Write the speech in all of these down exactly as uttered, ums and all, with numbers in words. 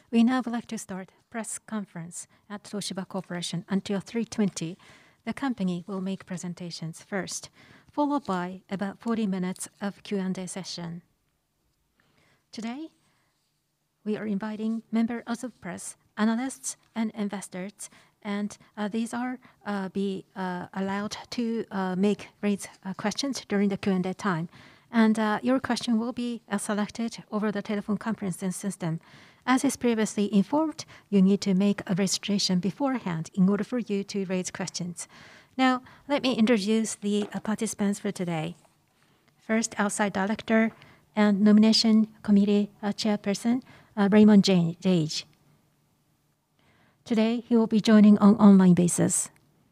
We now would like to start press conference at Toshiba Corporation until three twenty. The company will make presentations first, followed by about forty minutes of Q and A session. Today, we are inviting members of press, analysts, and investors, and uh, these are uh, be uh, allowed to uh, make raise uh, questions during the Q and A time. And uh, your question will be uh, selected over the telephone conferencing system. As is previously informed, you need to make a registration beforehand in order for you to raise questions. Now, let me introduce the uh, participants for today. First, outside director and nomination committee uh, chairperson, uh, Raymond Jage. Today, he will be joining on online basis.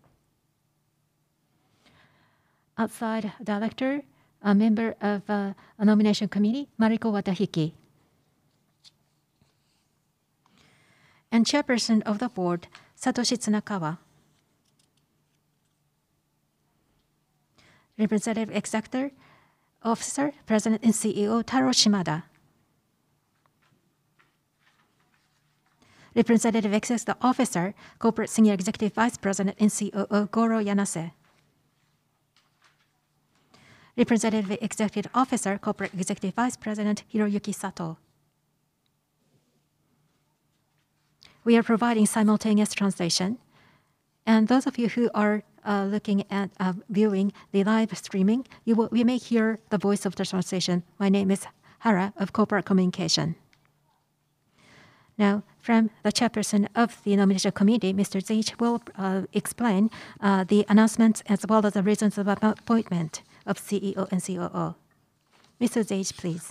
Outside director, a member of uh, a nomination committee, Mariko Watahiki. And chairperson of the board, Satoshi Tsunakawa. Representative Executive Officer, President and C E O, Taro Shimada. Representative Executive Officer, Corporate Senior Executive Vice President and C O O, Goro Yanase. Representative Executive Officer, Corporate Executive Vice President, Hiroyuki Sato. We are providing simultaneous translation. And those of you who are uh, looking at uh, viewing the live streaming, you will, we may hear the voice of the translation. My name is Hara of Corporate Communication. Now, from the chairperson of the nomination committee, Mister Zage will uh, explain uh, the announcements as well as the reasons of appointment of C E O and C O O. Mister Zage, please.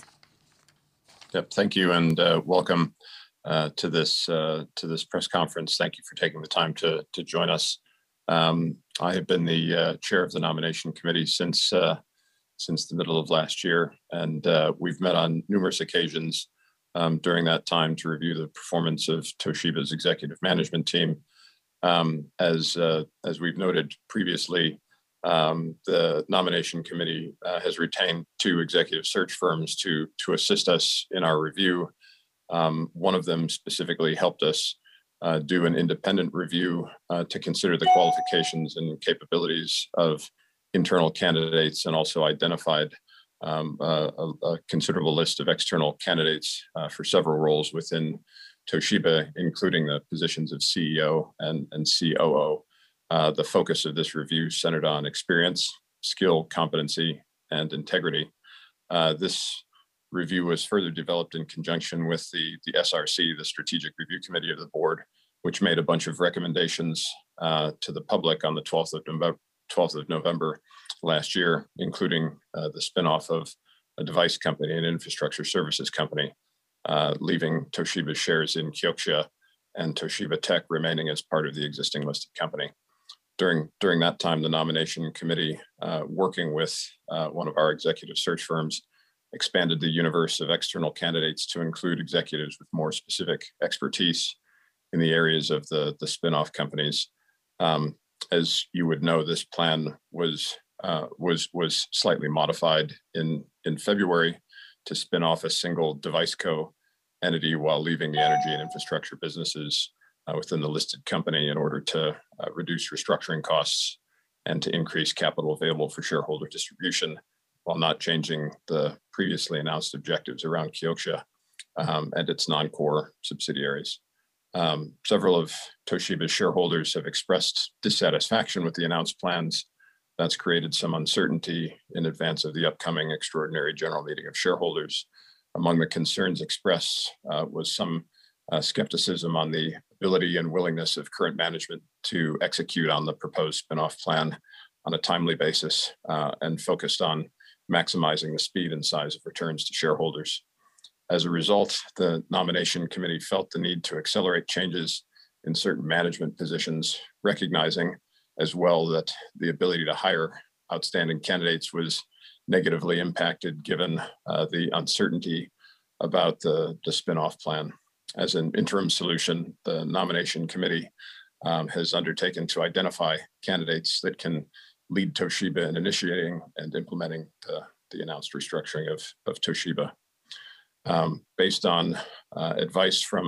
Yep, thank you, and uh, welcome uh, to this uh, to this press conference. Thank you for taking the time to to join us. Um, I have been the uh, chair of the nomination committee since uh, since the middle of last year, and uh, we've met on numerous occasions um, during that time to review the performance of Toshiba's executive management team. Um, as uh, as we've noted previously, um, the nomination committee uh, has retained two executive search firms to to assist us in our review. Um, one of them specifically helped us uh, do an independent review uh, to consider the qualifications and capabilities of internal candidates, and also identified um, a, a considerable list of external candidates uh, for several roles within Toshiba, including the positions of C E O and, and C O O. Uh, the focus of this review centered on experience, skill, competency, and integrity. Uh, this review was further developed in conjunction with the, the S R C, the Strategic Review Committee of the board, which made a bunch of recommendations uh, to the public on the twelfth of November, twelfth of November last year, including uh, the spinoff of a device company, an infrastructure services company, uh, leaving Toshiba's shares in Kioxia and Toshiba Tech remaining as part of the existing listed company. During, during that time, the nomination committee, uh, working with uh, one of our executive search firms, expanded the universe of external candidates to include executives with more specific expertise in the areas of the, the spinoff companies. Um, as you would know, this plan was, uh, was, was slightly modified in, in February to spin off a single device co entity while leaving the energy and infrastructure businesses uh, within the listed company in order to uh, reduce restructuring costs and to increase capital available for shareholder distribution, while not changing the previously announced objectives around Kioxia um, and its non-core subsidiaries. Um, several of Toshiba's shareholders have expressed dissatisfaction with the announced plans. That's created some uncertainty in advance of the upcoming extraordinary general meeting of shareholders. Among the concerns expressed uh, was some uh, skepticism on the ability and willingness of current management to execute on the proposed spinoff plan on a timely basis uh, and focused on maximizing the speed and size of returns to shareholders. As a result, the nomination committee felt the need to accelerate changes in certain management positions, recognizing as well that the ability to hire outstanding candidates was negatively impacted given uh, the uncertainty about the, the spinoff plan. As an interim solution, the nomination committee um, has undertaken to identify candidates that can lead Toshiba in initiating and implementing the, the announced restructuring of, of Toshiba. Um, based on uh, advice from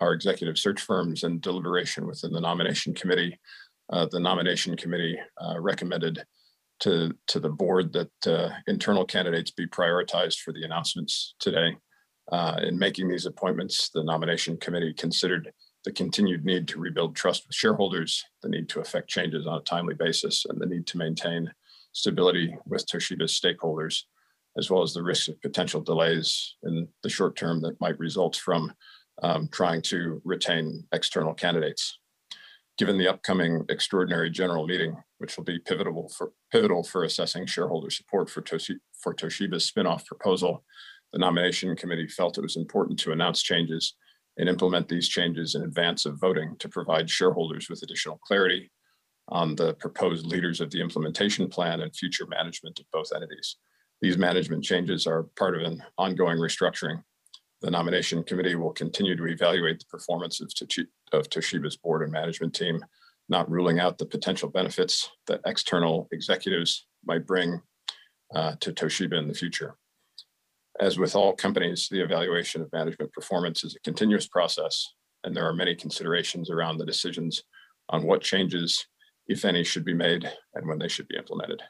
our executive search firms and deliberation within the nomination committee, uh, the nomination committee uh, recommended to, to the board that uh, internal candidates be prioritized for the announcements today. Uh, in making these appointments, the nomination committee considered the continued need to rebuild trust with shareholders, the need to effect changes on a timely basis, and the need to maintain stability with Toshiba's stakeholders, as well as the risks of potential delays in the short term that might result from um, trying to retain external candidates. Given the upcoming extraordinary general meeting, which will be pivotal for, pivotal for assessing shareholder support for, Toshi, for Toshiba's spinoff proposal, the nomination committee felt it was important to announce changes and implement these changes in advance of voting to provide shareholders with additional clarity on the proposed leaders of the implementation plan and future management of both entities. These management changes are part of an ongoing restructuring. The nomination committee will continue to evaluate the performance of, Toshi, of Toshiba's board and management team, not ruling out the potential benefits that external executives might bring uh, to Toshiba in the future. As with all companies, the evaluation of management performance is a continuous process, and there are many considerations around the decisions on what changes, if any, should be made and when they should be implemented.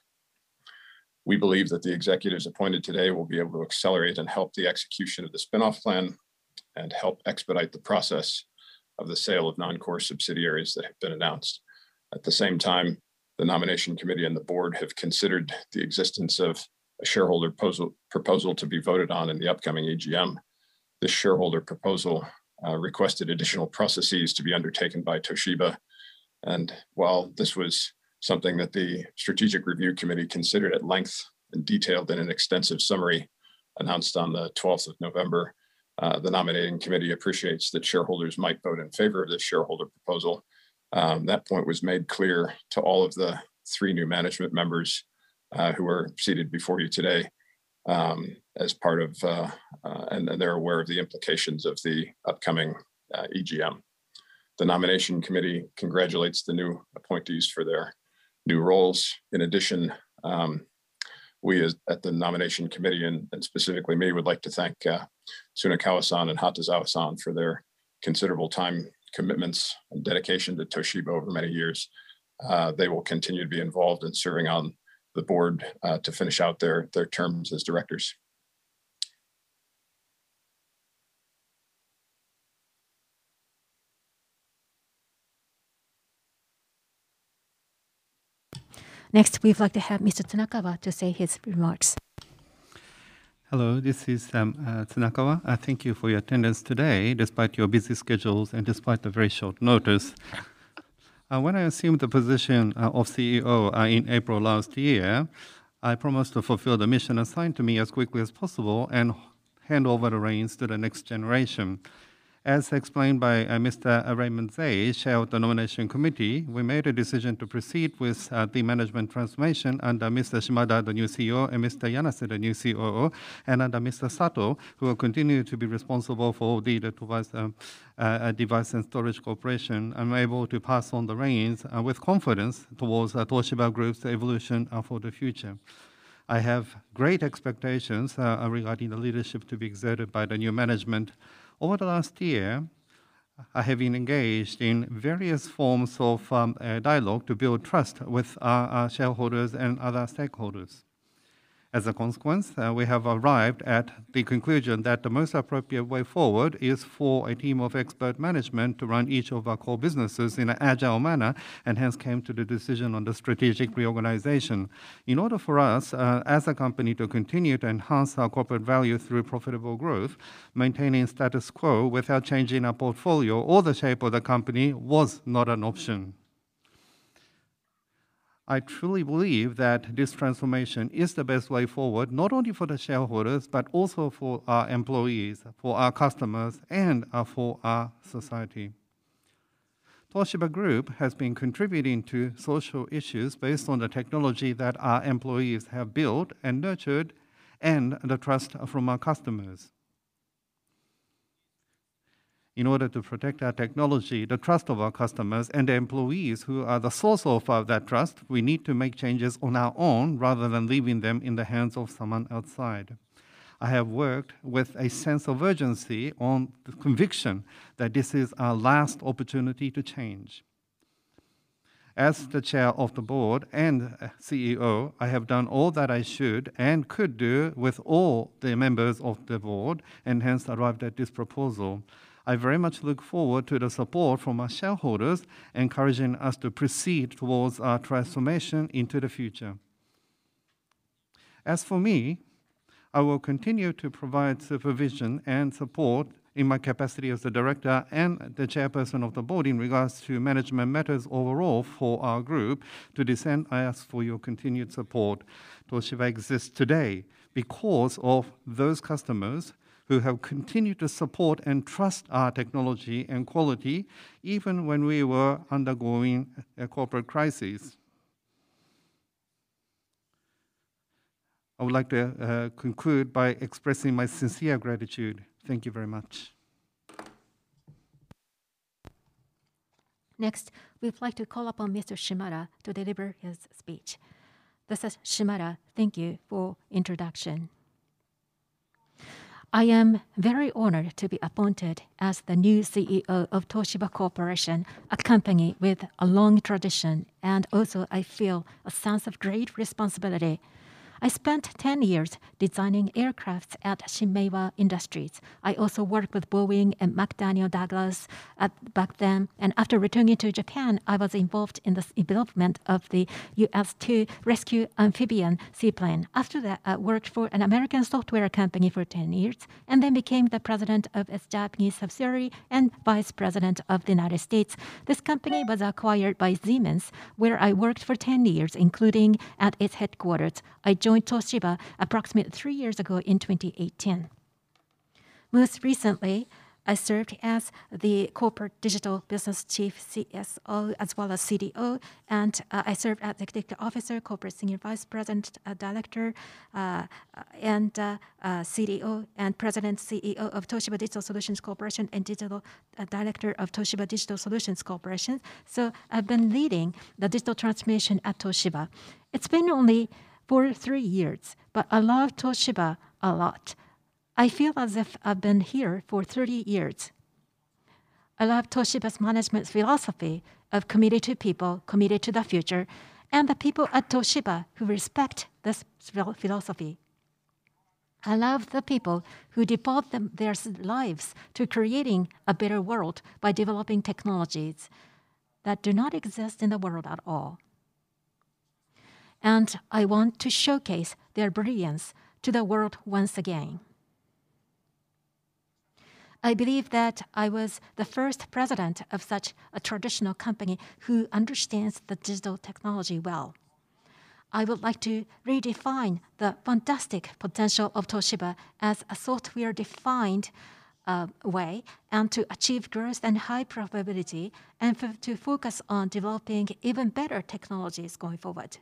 We believe that the executives appointed today will be able to accelerate and help the execution of the spinoff plan and help expedite the process of the sale of non-core subsidiaries that have been announced. At the same time, the nomination committee and the board have considered the existence of a shareholder proposal, proposal to be voted on in the upcoming E G M. This shareholder proposal uh, requested additional processes to be undertaken by Toshiba. And while this was something that the Strategic Review Committee considered at length and detailed in an extensive summary announced on the twelfth of November, uh, the nominating committee appreciates that shareholders might vote in favor of this shareholder proposal. Um, that point was made clear to all of the three new management members Uh, who are seated before you today um, as part of, uh, uh, and, and they're aware of the implications of the upcoming uh, E G M. The nomination committee congratulates the new appointees for their new roles. In addition, um, we as, at the nomination committee and, and specifically me would like to thank uh, Tsunekawa-san and Hatazawa-san for their considerable time commitments and dedication to Toshiba over many years. Uh, they will continue to be involved in serving on the board uh, to finish out their, their terms as directors. Next, we'd like to have Mister Tsunakawa to say his remarks. Hello, this is um, uh, Tsunakawa. Uh, thank you for your attendance today, despite your busy schedules and despite the very short notice. Uh, when I assumed the position uh, of C E O uh, in April last year, I promised to fulfill the mission assigned to me as quickly as possible and hand over the reins to the next generation. As explained by uh, Mister Raymond Zay, chair of the nomination committee, we made a decision to proceed with uh, the management transformation under Mister Shimada, the new C E O, and Mister Yanase, the new C O O, and under Mister Sato, who will continue to be responsible for the device, uh, uh, device and storage corporation. I'm able to pass on the reins uh, with confidence towards uh, Toshiba Group's evolution uh, for the future. I have great expectations uh, regarding the leadership to be exerted by the new management. Over the last year, I have been engaged in various forms of um, uh, dialogue to build trust with our, our shareholders and other stakeholders. As a consequence, uh, we have arrived at the conclusion that the most appropriate way forward is for a team of expert management to run each of our core businesses in an agile manner, and hence came to the decision on the strategic reorganization. In order for us, uh, as a company, to continue to enhance our corporate value through profitable growth, maintaining status quo without changing our portfolio or the shape of the company was not an option. I truly believe that this transformation is the best way forward, not only for the shareholders, but also for our employees, for our customers, and uh, for our society. Toshiba Group has been contributing to social issues based on the technology that our employees have built and nurtured, and the trust from our customers. In order to protect our technology, the trust of our customers, and the employees who are the source of uh, that trust, we need to make changes on our own rather than leaving them in the hands of someone outside. I have worked with a sense of urgency on the conviction that this is our last opportunity to change. As the chair of the board and C E O, I have done all that I should and could do with all the members of the board, and hence arrived at this proposal. I very much look forward to the support from our shareholders, encouraging us to proceed towards our transformation into the future. As for me, I will continue to provide supervision and support in my capacity as the director and the chairperson of the board in regards to management matters overall for our group. To this end, I ask for your continued support. Toshiba exists today because of those customers who have continued to support and trust our technology and quality, even when we were undergoing a corporate crisis. I would like to uh, conclude by expressing my sincere gratitude. Thank you very much. Next, we'd like to call upon Mister Shimada to deliver his speech. This is Shimada. Thank you for introduction. I am very honored to be appointed as the new C E O of Toshiba Corporation, a company with a long tradition, and also I feel a sense of great responsibility. I spent ten years designing aircrafts at Shinmeiwa Industries. I also worked with Boeing and McDonnell Douglas at, back then. And after returning to Japan, I was involved in the development of the U S two rescue amphibian seaplane. After that, I worked for an American software company for ten years, and then became the president of its Japanese subsidiary and vice president of the United States. This company was acquired by Siemens, where I worked for ten years, including at its headquarters. I joined Toshiba approximately three years ago in twenty eighteen. Most recently, I served as the corporate digital business chief C S O as well as C D O, and uh, I served as executive officer, corporate senior vice president, uh, director, uh, and uh, uh, C D O, and president C E O of Toshiba Digital Solutions Corporation and digital uh, director of Toshiba Digital Solutions Corporation. So I've been leading the digital transformation at Toshiba. It's been only for three years, but I love Toshiba a lot. I feel as if I've been here for thirty years. I love Toshiba's management philosophy of committed to people, committed to the future, and the people at Toshiba who respect this philosophy. I love the people who devote them, their lives to creating a better world by developing technologies that do not exist in the world at all. And I want to showcase their brilliance to the world once again. I believe that I was the first president of such a traditional company who understands the digital technology well. I would like to redefine the fantastic potential of Toshiba as a software-defined uh, way, and to achieve growth and high profitability, and f- to focus on developing even better technologies going forward.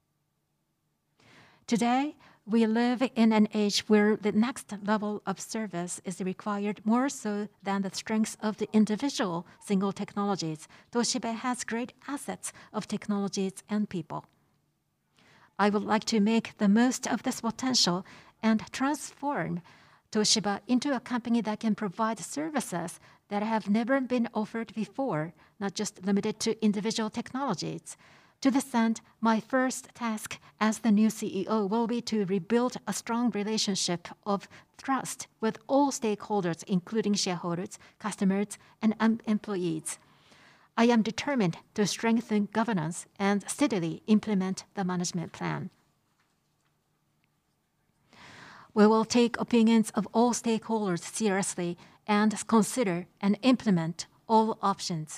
Today, we live in an age where the next level of service is required more so than the strengths of the individual single technologies. Toshiba has great assets of technologies and people. I would like to make the most of this potential and transform Toshiba into a company that can provide services that have never been offered before, not just limited to individual technologies. To this end, my first task as the new C E O will be to rebuild a strong relationship of trust with all stakeholders, including shareholders, customers, and um, employees. I am determined to strengthen governance and steadily implement the management plan. We will take opinions of all stakeholders seriously and consider and implement all options.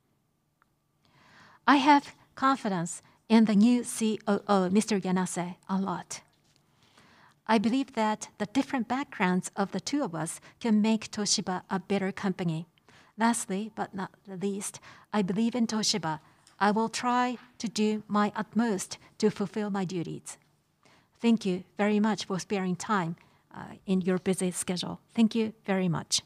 I have confidence in the new C O O, Mister Yanase, a lot. I believe that the different backgrounds of the two of us can make Toshiba a better company. Lastly, but not the least, I believe in Toshiba. I will try to do my utmost to fulfill my duties. Thank you very much for sparing time uh, in your busy schedule. Thank you very much.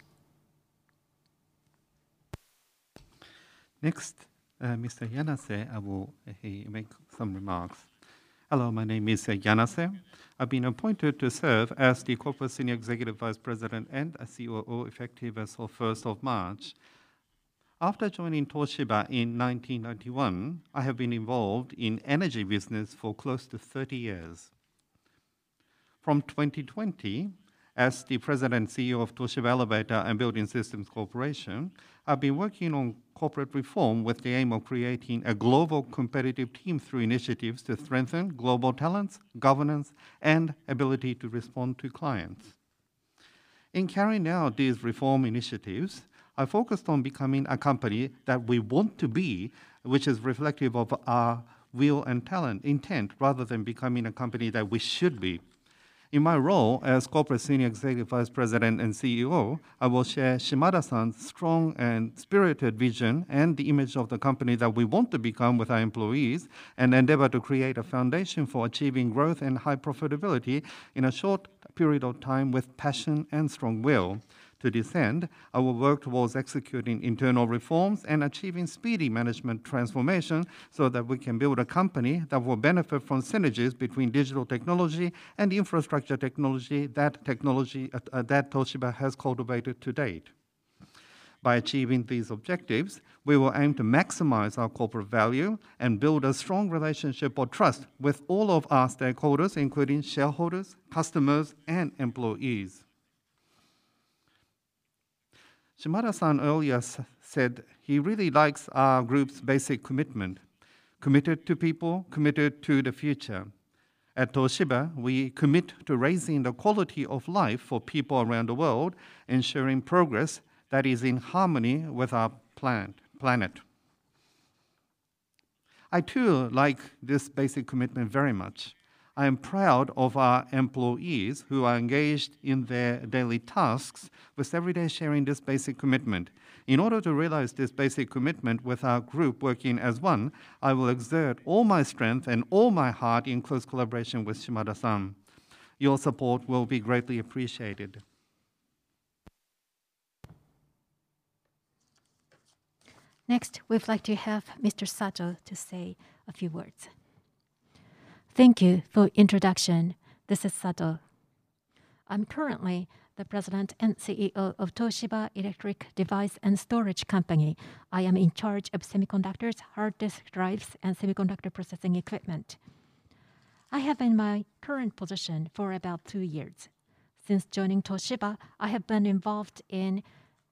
Next, uh, Mister Yanase uh, will uh, he make some remarks. Hello, my name is uh, Yanase. I've been appointed to serve as the Corporate Senior Executive Vice President and a C O O effective as of first of March. After joining Toshiba in nineteen ninety-one, I have been involved in energy business for close to thirty years. From twenty twenty, as the President and C E O of Toshiba Elevator and Building Systems Corporation, I've been working on corporate reform with the aim of creating a global competitive team through initiatives to strengthen global talents, governance, and ability to respond to clients. In carrying out these reform initiatives, I focused on becoming a company that we want to be, which is reflective of our will and talent, intent, rather than becoming a company that we should be. In my role as Corporate Senior Executive Vice President and C E O, I will share Shimada-san's strong and spirited vision and the image of the company that we want to become with our employees and endeavor to create a foundation for achieving growth and high profitability in a short period of time with passion and strong will. To this end, I will work towards executing internal reforms and achieving speedy management transformation so that we can build a company that will benefit from synergies between digital technology and infrastructure technology that, technology, uh, that Toshiba has cultivated to date. By achieving these objectives, we will aim to maximize our corporate value and build a strong relationship or trust with all of our stakeholders, including shareholders, customers, and employees. Shimada-san earlier said he really likes our group's basic commitment, committed to people, committed to the future. At Toshiba, we commit to raising the quality of life for people around the world, ensuring progress that is in harmony with our planet. I too like this basic commitment very much. I am proud of our employees who are engaged in their daily tasks with every day sharing this basic commitment. In order to realize this basic commitment with our group working as one, I will exert all my strength and all my heart in close collaboration with Shimada-san. Your support will be greatly appreciated. Next, we'd like to have Mister Sato to say a few words. Thank you for introduction. This is Sato. I'm currently the President and C E O of Toshiba Electric Device and Storage Company. I am in charge of semiconductors, hard disk drives, and semiconductor processing equipment. I have been in my current position for about two years. Since joining Toshiba, I have been involved in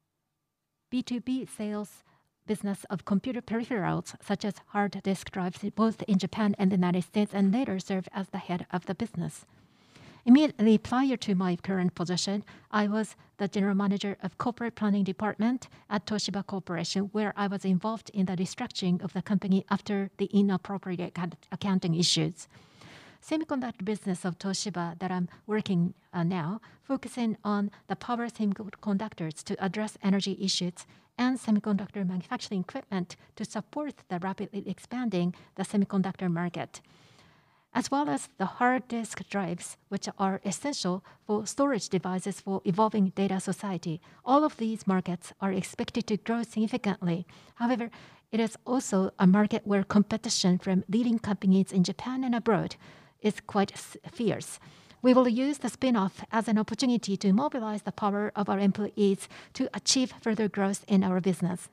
B two B sales business of computer peripherals such as hard disk drives both in Japan and the United States, and later served as the head of the business. Immediately prior to my current position, I was the general manager of corporate planning department at Toshiba Corporation, where I was involved in the restructuring of the company after the inappropriate accounting issues. Semiconductor business of Toshiba that I'm working uh, now, focusing on the power semiconductors to address energy issues and semiconductor manufacturing equipment to support the rapidly expanding the semiconductor market, as well as the hard disk drives, which are essential for storage devices for evolving data society. All of these markets are expected to grow significantly. However, it is also a market where competition from leading companies in Japan and abroad is quite fierce. We will use the spin-off as an opportunity to mobilize the power of our employees to achieve further growth in our business.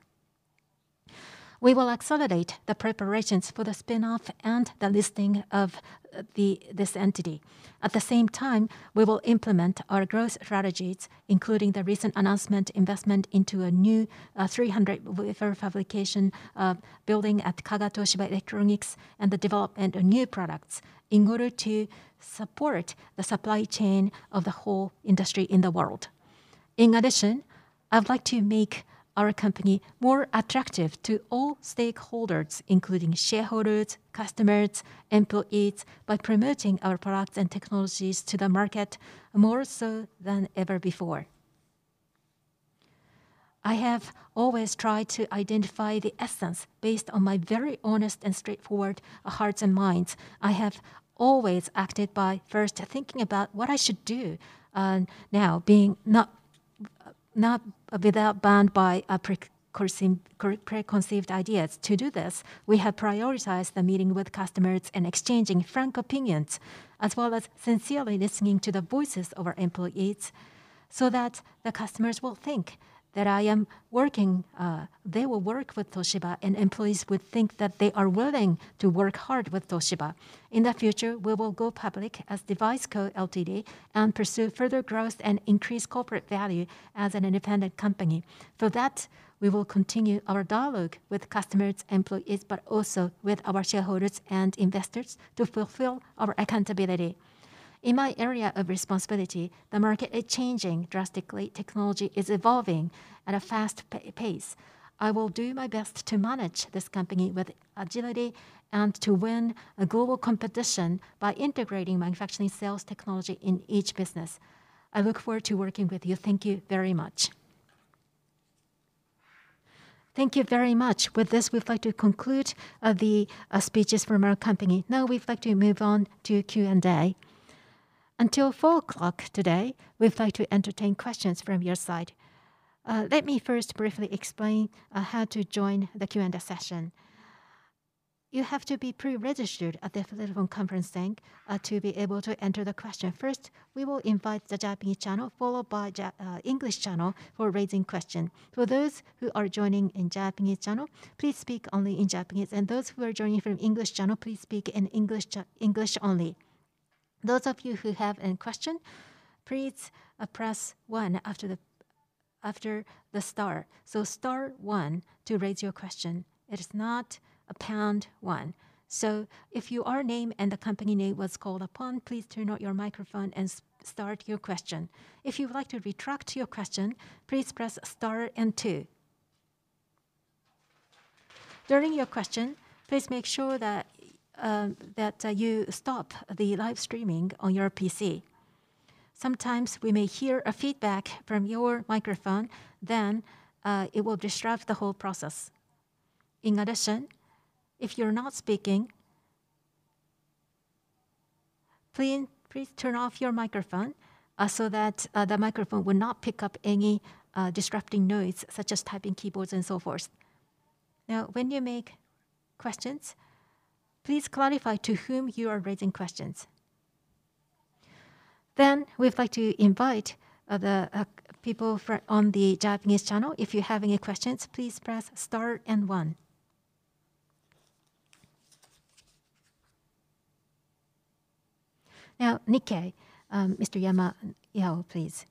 We will accelerate the preparations for the spin-off and the listing of the, this entity. At the same time, we will implement our growth strategies, including the recent announcement investment into a new uh, three hundred wafer fabrication uh, building at Kaga Toshiba Electronics and the development of new products in order to support the supply chain of the whole industry in the world. In addition, I'd like to make our company more attractive to all stakeholders, including shareholders, customers, employees, by promoting our products and technologies to the market more so than ever before. I have always tried to identify the essence based on my very honest and straightforward hearts and minds. I have always acted by first thinking about what I should do, uh, now being not not without bound by uh, preconceived ideas. To do this, we have prioritized the meeting with customers and exchanging frank opinions, as well as sincerely listening to the voices of our employees, so that the customers will think that I am working, uh, they will work with Toshiba, and employees would think that they are willing to work hard with Toshiba. In the future, we will go public as DeviceCo Ltd and pursue further growth and increase corporate value as an independent company. For that, we will continue our dialogue with customers, employees, but also with our shareholders and investors to fulfill our accountability. In my area of responsibility, the market is changing drastically. Technology is evolving at a fast pace. I will do my best to manage this company with agility and to win a global competition by integrating manufacturing sales technology in each business. I look forward to working with you. Thank you very much. Thank you very much. With this, we'd like to conclude uh, the uh, speeches from our company. Now we'd like to move on to Q and A. Until four o'clock today, we'd like to entertain questions from your side. Uh, let me first briefly explain uh, how to join the Q and A session. You have to be pre-registered at the telephone conferencing uh, to be able to enter the question. First, we will invite the Japanese channel, followed by ja uh, English channel for raising question. For those who are joining in Japanese channel, please speak only in Japanese, and those who are joining from English channel, please speak in English, English only. Those of you who have a question, please uh, press one after the after the star. So star one to raise your question. It is not a pound one. So if your name and the company name was called upon, please turn on your microphone and start your question. If you would like to retract your question, please press star and two. During your question, please make sure that Uh, that uh, you stop the live streaming on your P C. Sometimes we may hear a feedback from your microphone, then uh, it will disrupt the whole process. In addition, if you're not speaking, please, please turn off your microphone uh, so that uh, the microphone will not pick up any uh, disrupting noise, such as typing keyboards and so forth. Now, when you make questions, please clarify to whom you are raising questions. Then we'd like to invite uh, the uh, people on the Japanese channel. If you have any questions, please press star and one. Now, Nikkei, um, Mister Yama, Yao, please.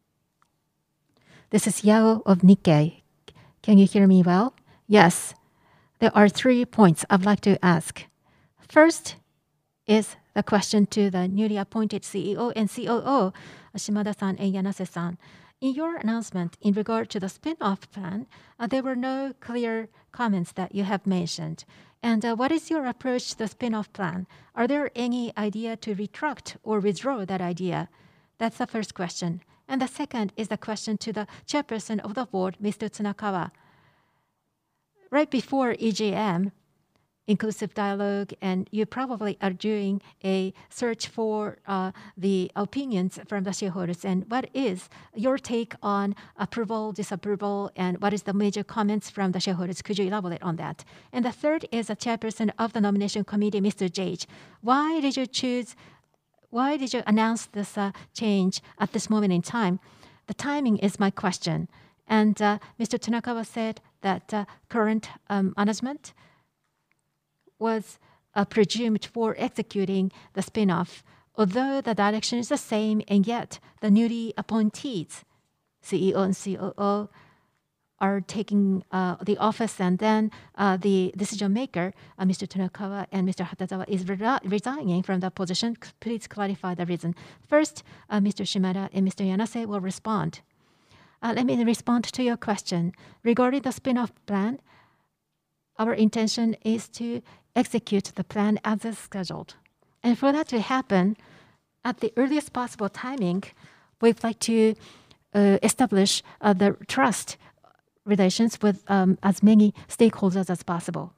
This is Yao of Nikkei. Can you hear me well? Yes. There are three points I'd like to ask. First is the question to the newly appointed C E O and C O O, Shimada-san and Yanase-san. In your announcement in regard to the spin-off plan, uh, there were no clear comments that you have mentioned. And uh, what is your approach to the spin-off plan? Are there any idea to retract or withdraw that idea? That's the first question. And the second is the question to the chairperson of the board, Mister Tsunakawa. Right before E G M, inclusive dialogue, and you probably are doing a search for uh, the opinions from the shareholders. And what is your take on approval, disapproval, and what is the major comments from the shareholders? Could you elaborate on that? And the third is the chairperson of the nomination committee, Mister Jage. Why did you choose, why did you announce this uh, change at this moment in time? The timing is my question. And uh, Mister Tsunakawa said that uh, current um, management was uh, presumed for executing the spin-off, although the direction is the same, and yet the newly appointees, C E O and C O O, are taking uh, the office, and then uh, the decision maker, uh, Mister Tsunakawa and Mister Hatazawa, is re resigning from that position. Please clarify the reason. First, uh, Mister Shimada and Mister Yanase will respond. Uh, let me respond to your question. Regarding the spin-off plan, our intention is to execute the plan as is scheduled. And for that to happen, at the earliest possible timing, we'd like to uh, establish uh, the trust relations with um, as many stakeholders as possible.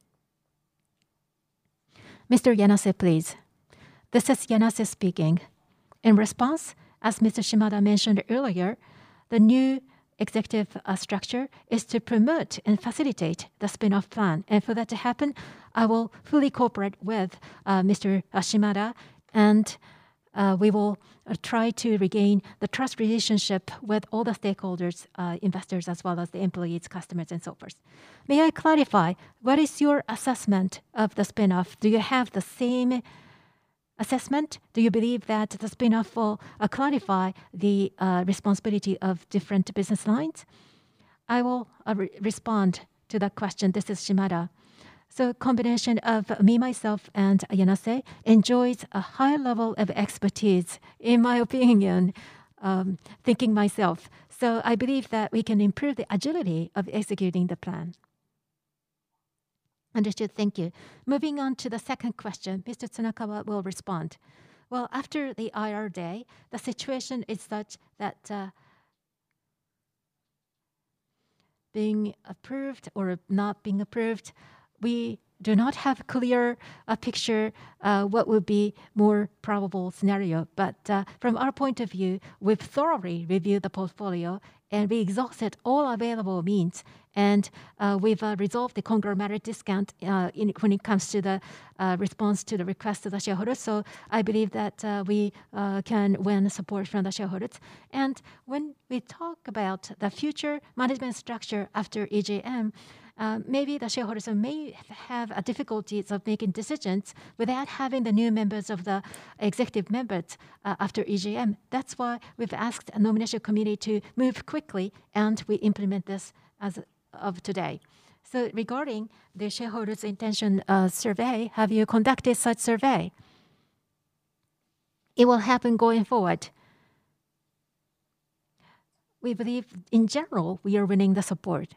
Mister Yanase, please. This is Yanase speaking. In response, as Mister Shimada mentioned earlier, the new executive uh, structure is to promote and facilitate the spin-off plan. And for that to happen, I will fully cooperate with uh, Mister Shimada, and uh, we will uh, try to regain the trust relationship with all the stakeholders, uh, investors, as well as the employees, customers, and so forth. May I clarify, what is your assessment of the spin-off? Do you have the same assessment? Do you believe that the spin-off will uh, clarify the uh, responsibility of different business lines? I will uh, re respond to that question. This is Shimada. So combination of me, myself, and Yanase enjoys a high level of expertise, in my opinion, um, thinking myself. So I believe that we can improve the agility of executing the plan. Understood. Thank you. Moving on to the second question, Mister Tsunakawa will respond. Well, after the I R day, the situation is such that uh, being approved or not being approved, we do not have a clear uh, picture uh, what would be more probable scenario. But uh, from our point of view, we've thoroughly reviewed the portfolio and we exhausted all available means. And uh, we've uh, resolved the conglomerate discount uh, in, when it comes to the uh, response to the request of the shareholders. So I believe that uh, we uh, can win support from the shareholders. And when we talk about the future management structure after E G M, Uh, maybe the shareholders may have a difficulties of making decisions without having the new members of the executive members uh, after E G M. That's why we've asked a nomination committee to move quickly, and we implement this as of today. So regarding the shareholders' intention uh, survey, have you conducted such survey? It will happen going forward. We believe, in general, we are winning the support.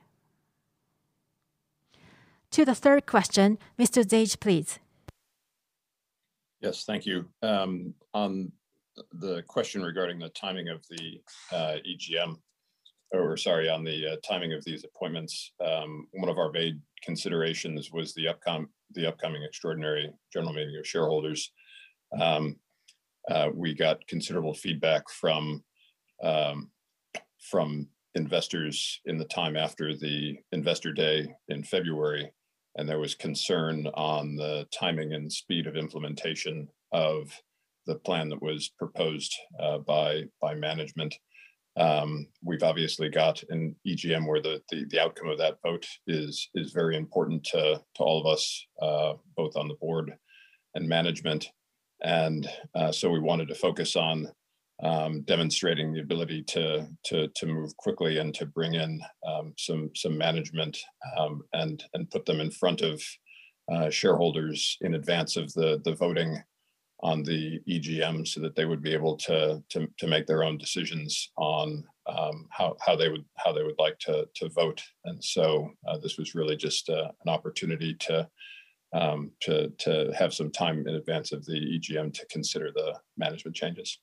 To the third question, Mister Zage, please. Yes, thank you. Um, on the question regarding the timing of the uh, E G M, or sorry, on the uh, timing of these appointments, um, one of our main considerations was the upcom the upcoming extraordinary general meeting of shareholders. Um, uh, we got considerable feedback from um, from investors in the time after the investor day in February, and there was concern on the timing and speed of implementation of the plan that was proposed uh, by by management. Um, we've obviously got an E G M where the, the the outcome of that vote is is very important to to all of us, uh, both on the board and management, and uh, so we wanted to focus on um, demonstrating the ability to to to move quickly and to bring in um, some some management um, and and put them in front of uh, shareholders in advance of the the voting on the E G M, so that they would be able to to, to make their own decisions on um, how how they would how they would like to to vote. And so uh, this was really just uh, an opportunity to um, to to have some time in advance of the E G M to consider the management changes.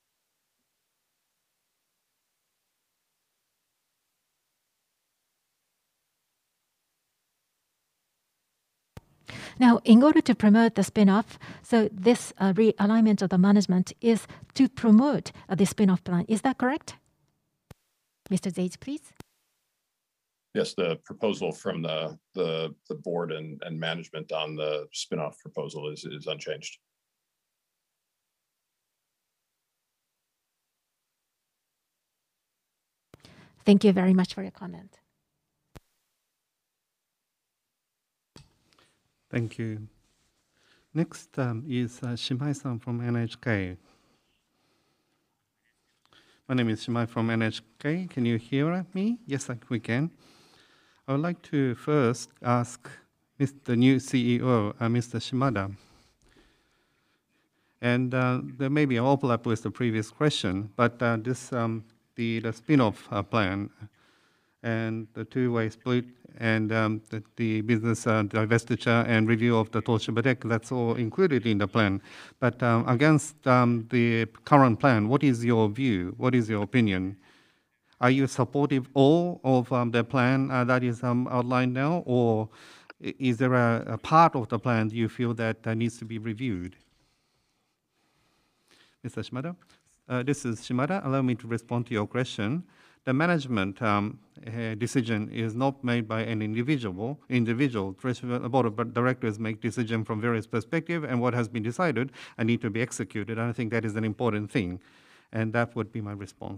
Now, in order to promote the spin-off, so this uh, realignment of the management is to promote uh, the spin-off plan. Is that correct? Mister Zage, please. Yes, the proposal from the the, the board and, and management on the spin-off proposal is, is unchanged. Thank you very much for your comment. Thank you. Next um, is uh, Shimai-san from N H K. My name is Shimai from N H K. Can you hear me? Yes, we can. I would like to first ask the new C E O, uh, Mister Shimada. And uh, there may be an overlap with the previous question, but uh, this um, the, the spin-off uh, plan and the two-way split and um, the, the business uh, divestiture and review of the Toshiba deck, that's all included in the plan. But um, against um, the current plan, what is your view? What is your opinion? Are you supportive all of um, the plan uh, that is um, outlined now, or is there a, a part of the plan you feel that uh, needs to be reviewed? Mister Shimada? Uh, this is Shimada. Allow me to respond to your question. the management um, uh, decision is not made by an individual. Individual treasury, board of directors make decision from various perspectives, and what has been decided and need to be executed. And I think that is an important thing, and that would be my response.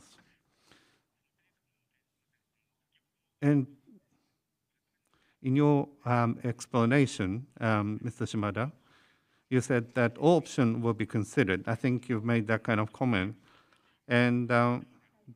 And in your um, explanation, um, Mister Shimada, you said that all options will be considered. I think you've made that kind of comment. And um,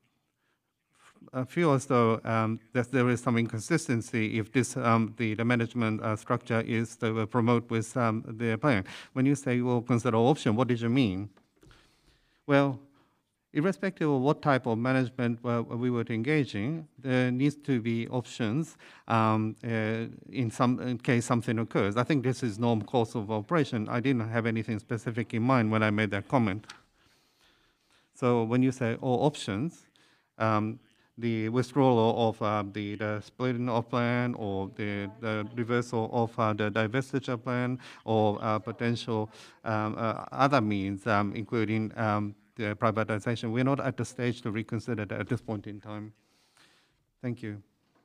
I feel as though um, that there is some inconsistency if this um, the, the management uh, structure is to uh, promote with um, the plan. When you say we'll consider all options, what did you mean? Well, irrespective of what type of management uh, we were engaging, there needs to be options um, uh, in some in case something occurs. I think this is normal course of operation. I didn't have anything specific in mind when I made that comment. So when you say all options, um, the withdrawal of uh, the, the splitting of plan, or the, the reversal of uh, the divestiture plan, or uh, potential um, uh, other means, um, including um, the privatization. We're not at the stage to reconsider that at this point in time. Thank you.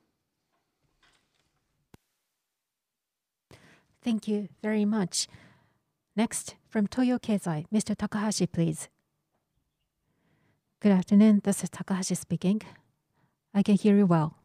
Thank you very much. Next, from Toyo Keizai, Mister Takahashi, please. Good afternoon. This is Takahashi speaking. I can hear you well.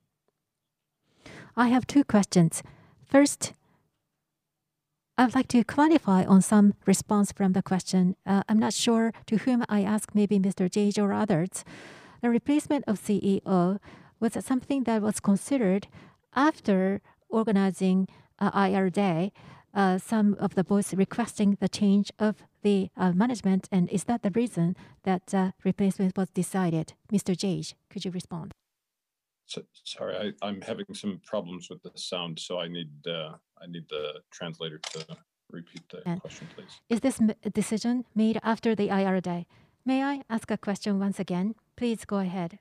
I have two questions. First, I'd like to clarify on some response from the question. Uh, I'm not sure to whom I ask, maybe Mister Jage or others. The replacement of C E O was something that was considered after organizing uh, I R Day. Uh, some of the boys requesting the change of the uh, management, and is that the reason that uh, replacement was decided? Mister Jage, could you respond? So, sorry, I, I'm having some problems with the sound, so I need uh, I need the translator to repeat the and question, please. Is this m- decision made after the I R Day? May I ask a question once again? Please go ahead.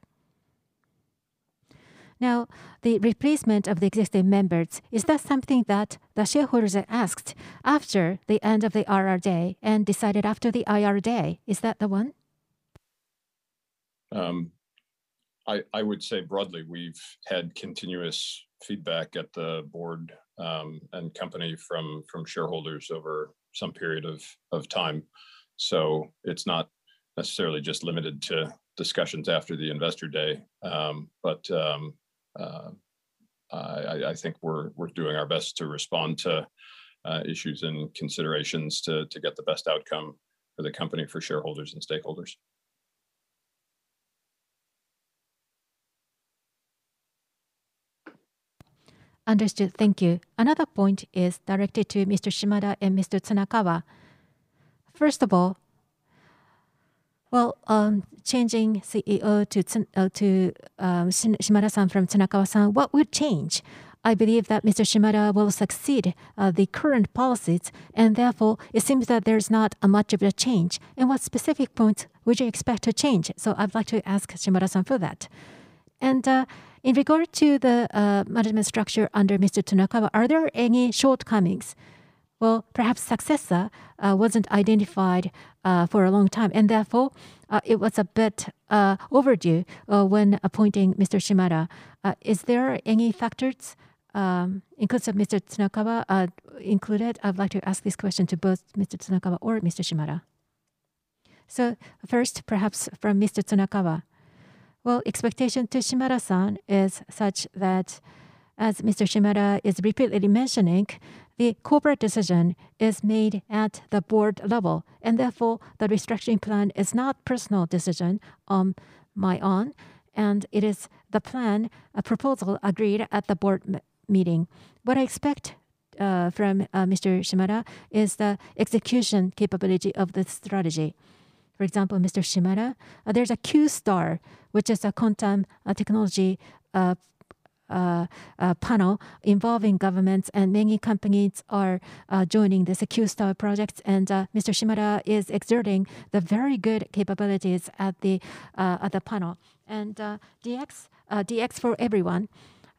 Now, the replacement of the existing members, is that something that the shareholders are asked after the end of the I R Day and decided after the I R Day? Is that the one? Um, I, I would say broadly, we've had continuous feedback at the board um, and company from, from shareholders over some period of, of time. So it's not necessarily just limited to discussions after the investor day, um, but um, uh, I, I think we're, we're doing our best to respond to uh, issues and considerations to, to get the best outcome for the company, for shareholders and stakeholders. Understood. Thank you. Another point is directed to Mister Shimada and Mister Tsunakawa. First of all, well, um, changing C E O to uh, to um, Shimada-san from Tsunakawa-san, what would change? I believe that Mister Shimada will succeed uh, the current policies, and therefore it seems that there's not a much of a change. And what specific points would you expect to change? So I'd like to ask Shimada-san for that. And uh, in regard to the uh, management structure under Mister Tsunakawa, are there any shortcomings? Well, perhaps successor uh, wasn't identified uh, for a long time, and therefore uh, it was a bit uh, overdue uh, when appointing Mister Shimada. Uh, is there any factors, um, inclusive Mister Tsunakawa, uh, included? I'd like to ask this question to both Mister Tsunakawa or Mister Shimada. So first, perhaps from Mister Tsunakawa. Well, expectation to Shimada-san is such that, as Mister Shimada is repeatedly mentioning, the corporate decision is made at the board level, and therefore the restructuring plan is not personal decision on my own, and it is the plan, a proposal agreed at the board m- meeting. What I expect uh, from uh, Mister Shimada is the execution capability of the strategy. For example, Mister Shimada, uh, there's a Q-Star, which is a quantum uh, technology uh, uh, uh, panel involving governments, and many companies are uh, joining this Q-Star project. And uh, Mister Shimada is exerting the very good capabilities at the uh, at the panel. And uh, D X, uh, D X for everyone.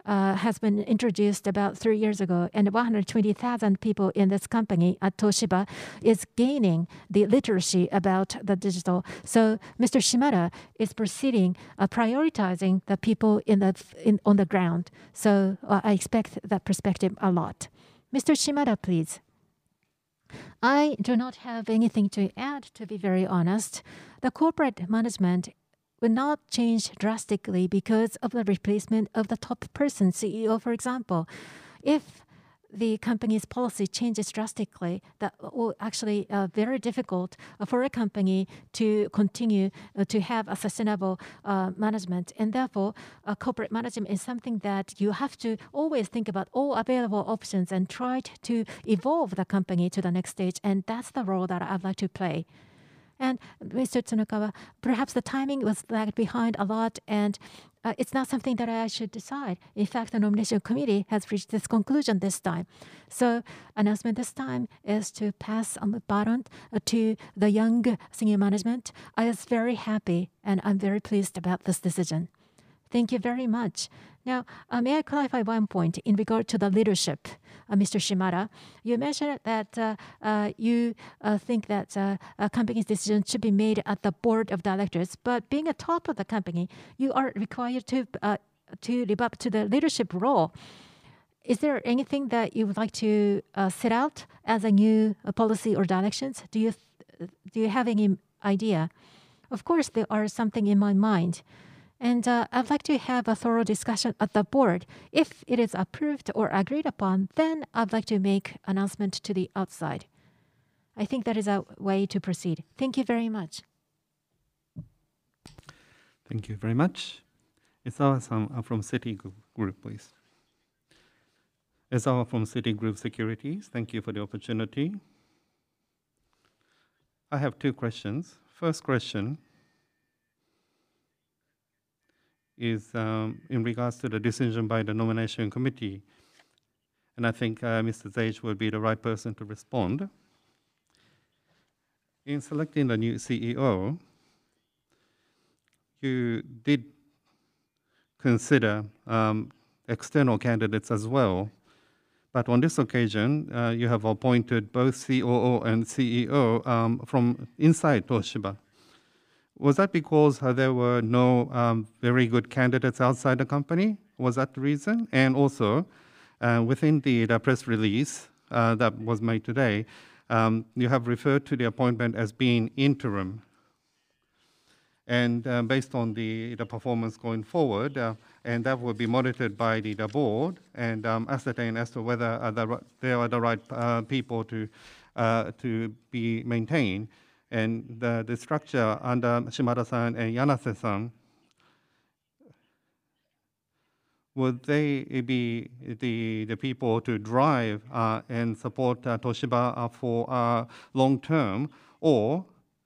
uh, has been introduced about three years ago, and one hundred twenty thousand people in this company at Toshiba is gaining the literacy about the digital. So Mister Shimada is proceeding, uh, prioritizing the people in the in, on the ground. So uh, I expect that perspective a lot. Mister Shimada, please. I do not have anything to add, to be very honest. The corporate management will not change drastically because of the replacement of the top person, C E O, for example. If the company's policy changes drastically, that will actually uh, very difficult for a company to continue uh, to have a sustainable uh, management. And therefore, uh, corporate management is something that you have to always think about all available options and try to evolve the company to the next stage. And that's the role that I'd like to play. And Mister Tsunokawa, perhaps the timing was lagged behind a lot, and uh, it's not something that I should decide. In fact, the nomination committee has reached this conclusion this time. So announcement this time is to pass on the baton uh, to the young senior management. I was very happy, and I'm very pleased about this decision. Thank you very much. Now, uh, may I clarify one point in regard to the leadership, uh, Mister Shimada? You mentioned that uh, uh, you uh, think that uh, a company's decision should be made at the board of directors, but being a top of the company, you are required to uh, to live up to the leadership role. Is there anything that you would like to uh, set out as a new uh, policy or directions? Do you th- do you have any idea? Of course, there are something in my mind. And uh, I'd like to have a thorough discussion at the board. If it is approved or agreed upon, then I'd like to make announcement to the outside. I think that is a way to proceed. Thank you very much. Thank you very much. Ezawa-san from Citigroup, please. Ezawa from Citigroup Securities, thank you for the opportunity. I have two questions. First question is um, in regards to the decision by the nomination committee. And I think uh, Mister Sage will be the right person to respond. In selecting the new C E O, you did consider um, external candidates as well. But on this occasion, uh, you have appointed both C O O and C E O um, from inside Toshiba. Was that because uh, there were no um, very good candidates outside the company? Was that the reason? And also, uh, within the, the press release uh, that was made today, um, you have referred to the appointment as being interim. And uh, based on the, the performance going forward, uh, and that will be monitored by the, the board and um, ascertain as to whether uh, the, they are the right uh, people to, uh, to be maintained. And the, the structure under Shimada-san and Yanase-san, would they be the, the people to drive uh, and support uh, Toshiba uh, for uh, long term, or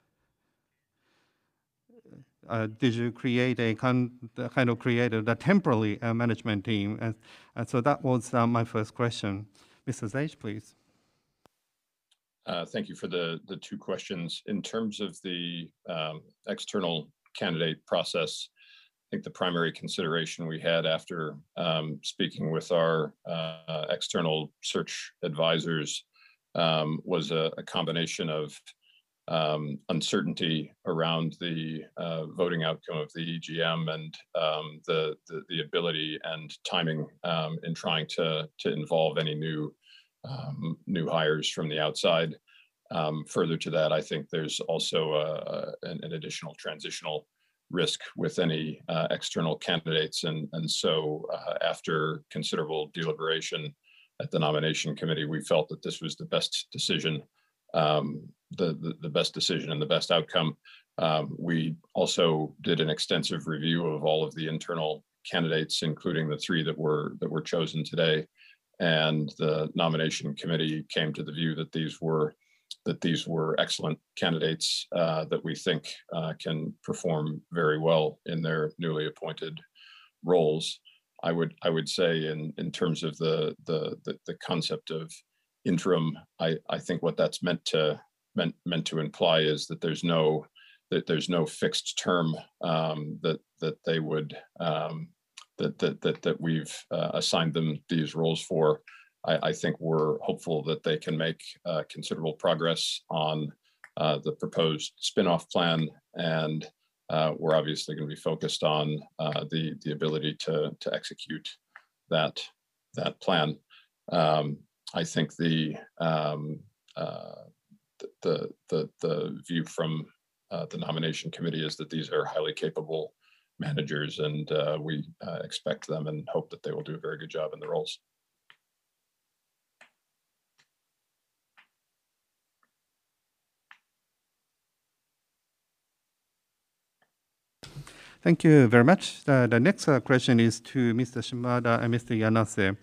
uh, did you create a kind, kind of created a temporary uh, management team? And, and so that was uh, my first question. Mister Sage, please. Uh, thank you for the, the two questions. In terms of the um, external candidate process, I think the primary consideration we had after um, speaking with our uh, external search advisors um, was a, a combination of um, uncertainty around the uh, voting outcome of the E G M and um, the, the, the ability and timing um, in trying to, to involve any new Um, new hires from the outside. Um, further to that, I think there's also a, an, an additional transitional risk with any uh, external candidates. And, and so uh, after considerable deliberation at the nomination committee, we felt that this was the best decision, um, the, the, the best decision and the best outcome. Um, we also did an extensive review of all of the internal candidates, including the three that were, that were chosen today. And the nomination committee came to the view that these were that these were excellent candidates uh, that we think uh, can perform very well in their newly appointed roles. I would I would say in in terms of the the the, the concept of interim, I, I think what that's meant to meant meant to imply is that there's no that there's no fixed term um, that that they would um, that that that, that we've uh, assigned them these roles for. I, I think we're hopeful that they can make uh, considerable progress on uh, the proposed spin-off plan, and uh, we're obviously going to be focused on uh, the the ability to to execute that that plan. Um, I think the, um, uh, the the the view from uh, the nomination committee is that these are highly capable managers, and uh, we uh, expect them and hope that they will do a very good job in the roles. Thank you very much. Uh, the next uh, question is to Mister Shimada and Mister Yanase.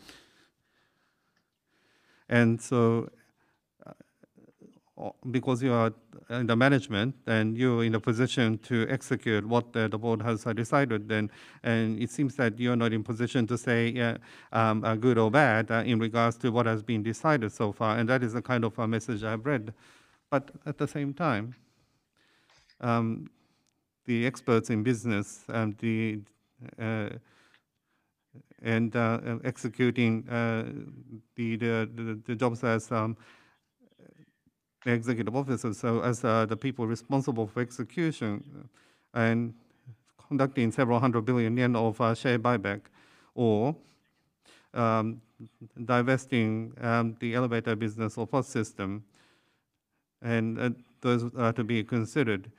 And so, uh, because you are in the management and you're in a position to execute what the, the board has uh, decided, then, and it seems that you're not in position to say yeah, um, uh, good or bad uh, in regards to what has been decided so far. And that is the kind of uh, message I've read. But at the same time, um, the experts in business and the uh, and uh, executing uh, the, the, the the jobs as um, executive officers, so as uh, the people responsible for execution and conducting several hundred billion yen of uh, share buyback, or um, divesting um, the elevator business or post system, and uh, those are to be considered.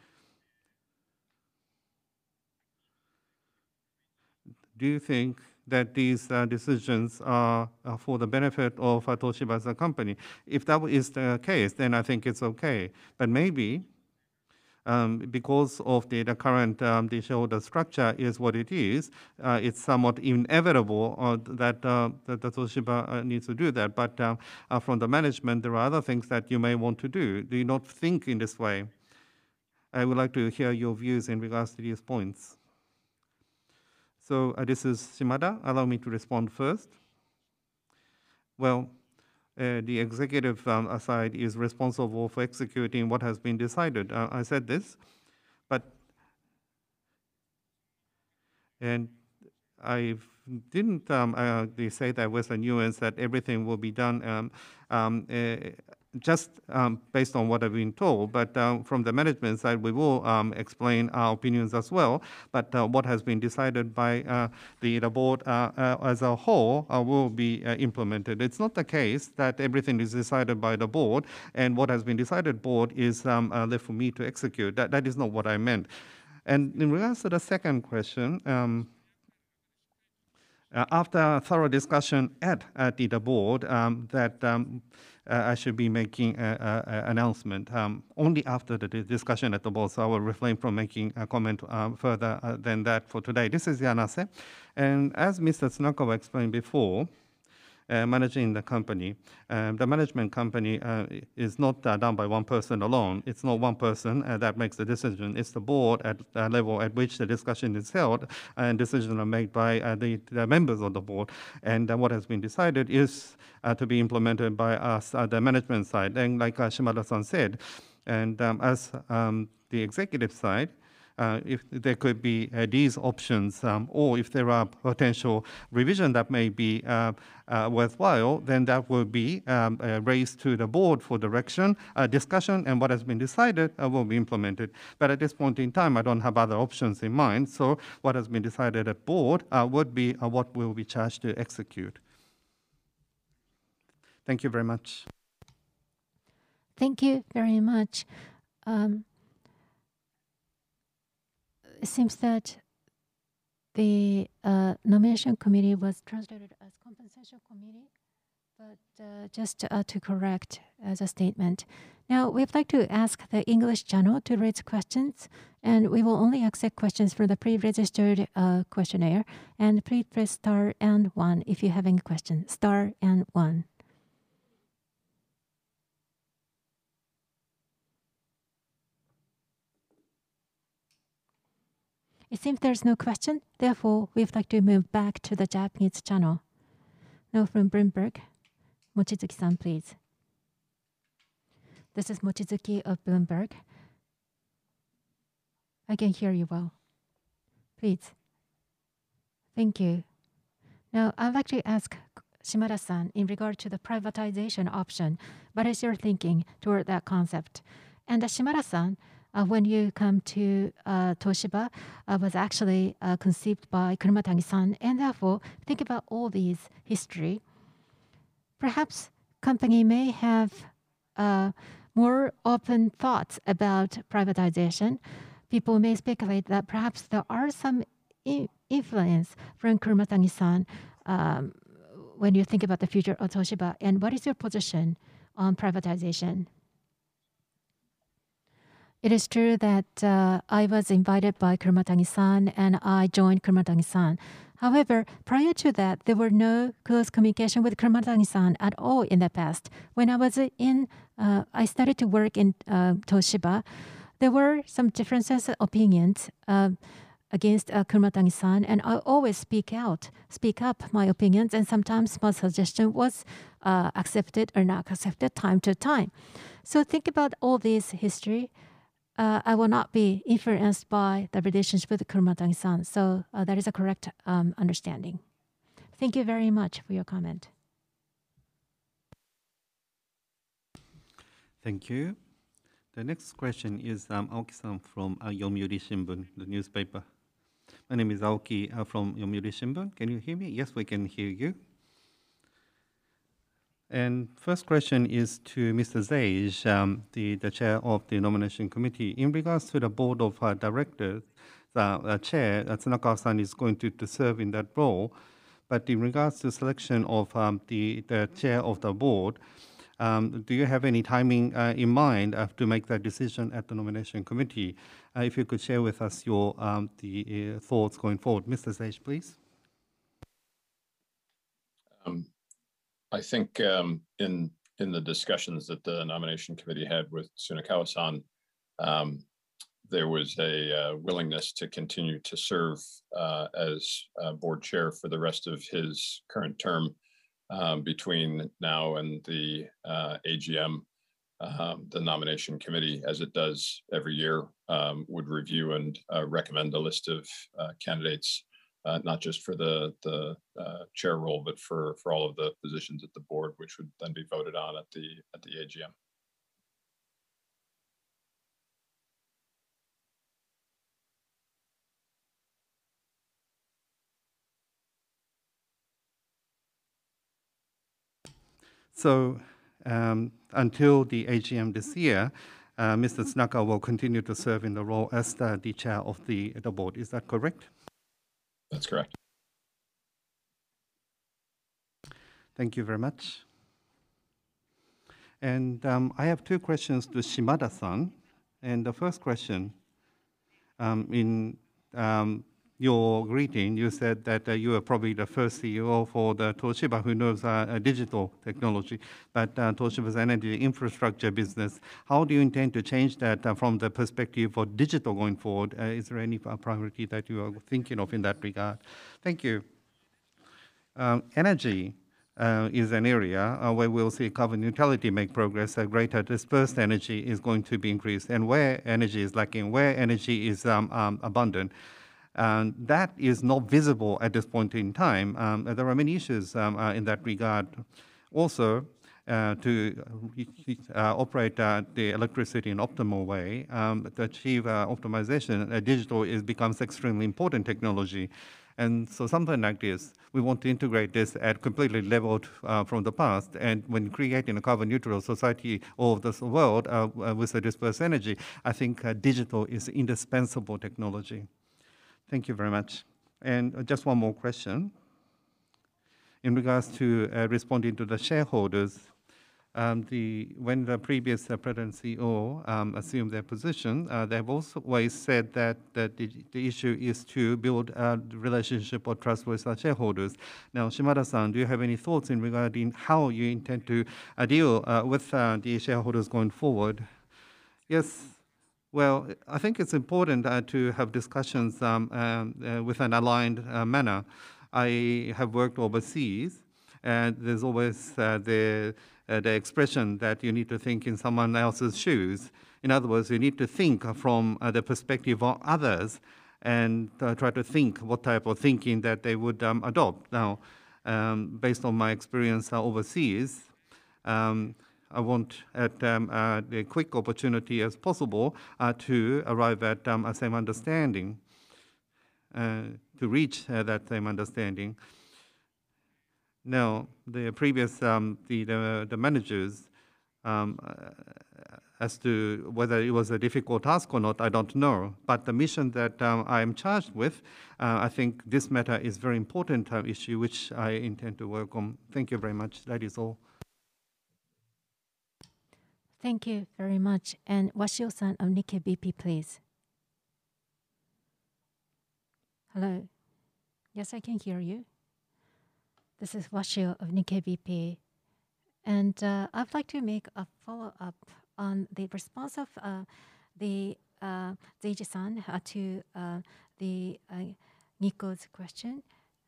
Do you think that these uh, decisions are uh, for the benefit of uh, Toshiba as a company? If that is the case, then I think it's okay. But maybe um, because of the, the current um, the shareholder structure is what it is, uh, it's somewhat inevitable uh, that, uh, that the Toshiba uh, needs to do that. But uh, uh, from the management, there are other things that you may want to do. Do you not think in this way? I would like to hear your views in regards to these points. So uh, this is Shimada. Allow me to respond first. Well, uh, the executive um, side is responsible for executing what has been decided. Uh, I said this, but and I didn't um, uh, say that with a nuance that everything will be done um, um, uh, just um, based on what I've been told, but uh, from the management side, we will um, explain our opinions as well. But uh, what has been decided by uh, the, the board uh, uh, as a whole uh, will be uh, implemented. It's not the case that everything is decided by the board, and what has been decided board is um, uh, left for me to execute. That, that is not what I meant. And in regards to the second question, um, Uh, after thorough discussion at, at the, the board, um, that um, uh, I should be making an announcement um, only after the discussion at the board, so I will refrain from making a comment um, further uh, than that for today. This is Yanase, and as Mister Tsunakawa explained before, Uh, managing the company. Um, the management company uh, is not uh, done by one person alone. It's not one person uh, that makes the decision. It's the board at uh, level at which the discussion is held, and decisions are made by uh, the, the members of the board. And uh, what has been decided is uh, to be implemented by us at the management side. And like uh, Shimada-san said, and um, as um, the executive side, Uh, if there could be uh, these options, um, or if there are potential revision that may be uh, uh, worthwhile, then that will be um, uh, raised to the board for direction, uh, discussion, and what has been decided uh, will be implemented. But at this point in time, I don't have other options in mind, so what has been decided at board uh, would be uh, what will be charged to execute. Thank you very much. Thank you very much. Um, It seems that the uh, nomination committee was translated as compensation committee, but uh, just uh, to correct as a statement. Now, we'd like to ask the English channel to raise questions, and we will only accept questions from the pre-registered uh, questionnaire. And please press star and one if you have any questions. Star and one. It seems there's no question. Therefore, we'd like to move back to the Japanese channel. Now from Bloomberg, Mochizuki-san, please. This is Mochizuki of Bloomberg. I can hear you well. Please. Thank you. Now, I'd like to ask Shimada-san in regard to the privatization option. What is your thinking toward that concept? And uh, Shimada-san, uh, when you come to uh, Toshiba, uh, was actually uh, conceived by Kurumatagi-san, and therefore think about all these history. Perhaps company may have uh, more open thoughts about privatization. People may speculate that perhaps there are some I- influence from Kurumatagi-san um, when you think about the future of Toshiba. And what is your position on privatization? It is true that uh, I was invited by Kurumatagi-san and I joined Kurumatagi-san. However, prior to that, there were no close communication with Kurumatagi-san at all in the past. When I was in, uh, I started to work in uh, Toshiba, there were some differences of opinions uh, against uh, Kurumatagi-san, and I always speak out, speak up my opinions, and sometimes my suggestion was uh, accepted or not accepted time to time. So think about all this history. Uh, I will not be influenced by the relationship with Kurumatagi-san. So uh, that is a correct um, understanding. Thank you very much for your comment. Thank you. The next question is um, Aoki-san from uh, Yomiuri Shimbun, the newspaper. My name is Aoki uh, from Yomiuri Shimbun. Can you hear me? Yes, we can hear you. And first question is to Mister Zeij, um, the, the chair of the nomination committee. In regards to the board of uh, directors, the uh, chair, uh, Tsunakawa-san, is going to, to serve in that role. But in regards to selection of um, the, the chair of the board, um, do you have any timing uh, in mind uh, to make that decision at the nomination committee? Uh, if you could share with us your um, the uh, thoughts going forward. Mister Zeij, please. Um, I think um, in in the discussions that the nomination committee had with Tsunakawa-san, um, there was a uh, willingness to continue to serve uh, as uh, board chair for the rest of his current term um, between now and the uh, A G M. Um, the nomination committee, as it does every year, um, would review and uh, recommend a list of uh, candidates. Uh, not just for the the uh, chair role, but for for all of the positions at the board, which would then be voted on at the at the A G M. So um, until the A G M this year, uh, Mister Tsunakawa will continue to serve in the role as the, the chair of the, the board. Is that correct? That's correct. Thank you very much. And um, I have two questions to Shimada-san. And the first question, um, in um, your greeting, you said that uh, you are probably the first C E O for the Toshiba who knows uh, uh, digital technology, but uh, Toshiba's energy infrastructure business. How do you intend to change that uh, from the perspective of digital going forward? Uh, is there any uh, priority that you are thinking of in that regard? Thank you. Um, energy uh, is an area uh, where we'll see carbon neutrality make progress. A greater dispersed energy is going to be increased, and where energy is lacking, where energy is um, um, abundant, and that is not visible at this point in time. Um, there are many issues um, uh, in that regard. Also, uh, to uh, operate uh, the electricity in optimal way, um, to achieve uh, optimization, uh, digital is becomes extremely important technology. And so something like this, we want to integrate this at completely leveled uh, from the past. And when creating a carbon neutral society of the world uh, with the dispersed energy, I think uh, digital is indispensable technology. Thank you very much. And just one more question. In regards to uh, responding to the shareholders, um, the, when the previous uh, president C E O um, assumed their position, uh, they've also always said that, that the, the issue is to build a relationship or trust with our shareholders. Now, Shimada-san, do you have any thoughts in regarding how you intend to uh, deal uh, with uh, the shareholders going forward? Yes. Well, I think it's important uh, to have discussions um, um, uh, with an aligned uh, manner. I have worked overseas, and there's always uh, the, uh, the expression that you need to think in someone else's shoes. In other words, you need to think from uh, the perspective of others and uh, try to think what type of thinking that they would um, adopt. Now, um, based on my experience uh, overseas, um, I want at um, uh, the quick opportunity as possible uh, to arrive at um, a same understanding, uh, to reach uh, that same understanding. Now, the previous um, the, the the managers, um, uh, as to whether it was a difficult task or not, I don't know. But the mission that um, I am charged with, uh, I think this matter is very important uh, issue which I intend to work on. Thank you very much. That is all. Thank you very much. And Washio-san of Nikkei B P, please. Hello. Yes, I can hear you. This is Washio of Nikkei B P. And uh, I'd like to make a follow-up on the response of uh, the uh, Zeiji-san uh, to uh, the uh, Nikko's question.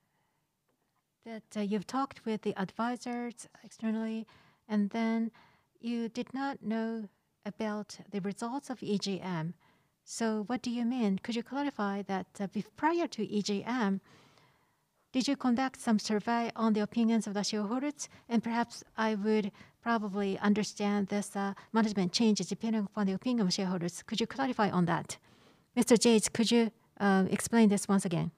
That uh, you've talked with the advisors externally, and then you did not know about the results of E G M. So what do you mean? Could you clarify that uh, prior to E G M, did you conduct some survey on the opinions of the shareholders? And perhaps I would probably understand this uh, management changes depending upon the opinion of shareholders. Could you clarify on that? Mister Yates, could you uh, explain this once again?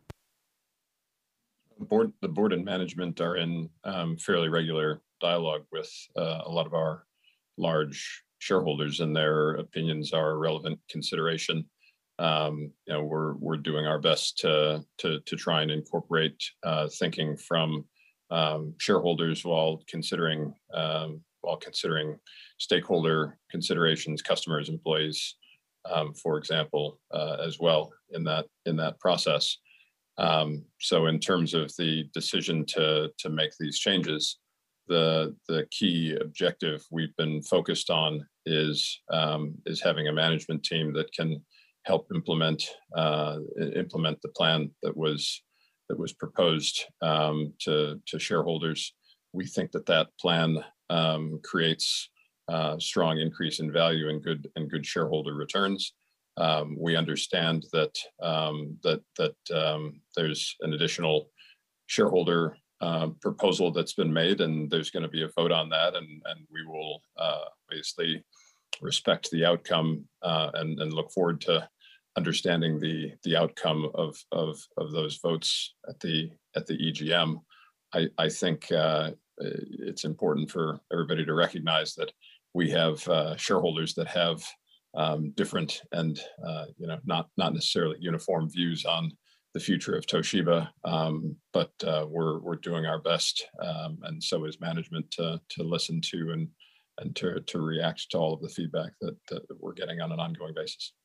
Board, the board and management are in um, fairly regular dialogue with uh, a lot of our large shareholders, and their opinions are a relevant consideration. Um, you know, we're we're doing our best to to to try and incorporate uh, thinking from um, shareholders while considering um, while considering stakeholder considerations, customers, employees, um, for example, uh, as well in that in that process. Um, so, in terms of the decision to to make these changes, the the key objective we've been focused on is um, is having a management team that can help implement uh, implement the plan that was that was proposed um, to to shareholders. We think that that plan um, creates a strong increase in value and good and good shareholder returns. Um, we understand that um, that that um, there's an additional shareholder uh, proposal that's been made, and there's going to be a vote on that, and and we will uh, obviously respect the outcome uh, and and look forward to understanding the the outcome of of of those votes at the at the E G M. I I think uh, it's important for everybody to recognize that we have uh, shareholders that have um, different and uh, you know not not necessarily uniform views on the future of Toshiba, um, but uh, we're we're doing our best, um, and so is management to to listen to and and to to react to all of the feedback that, that we're getting on an ongoing basis.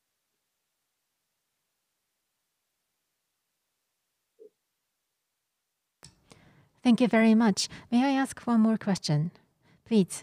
Thank you very much. May I ask one more question, please?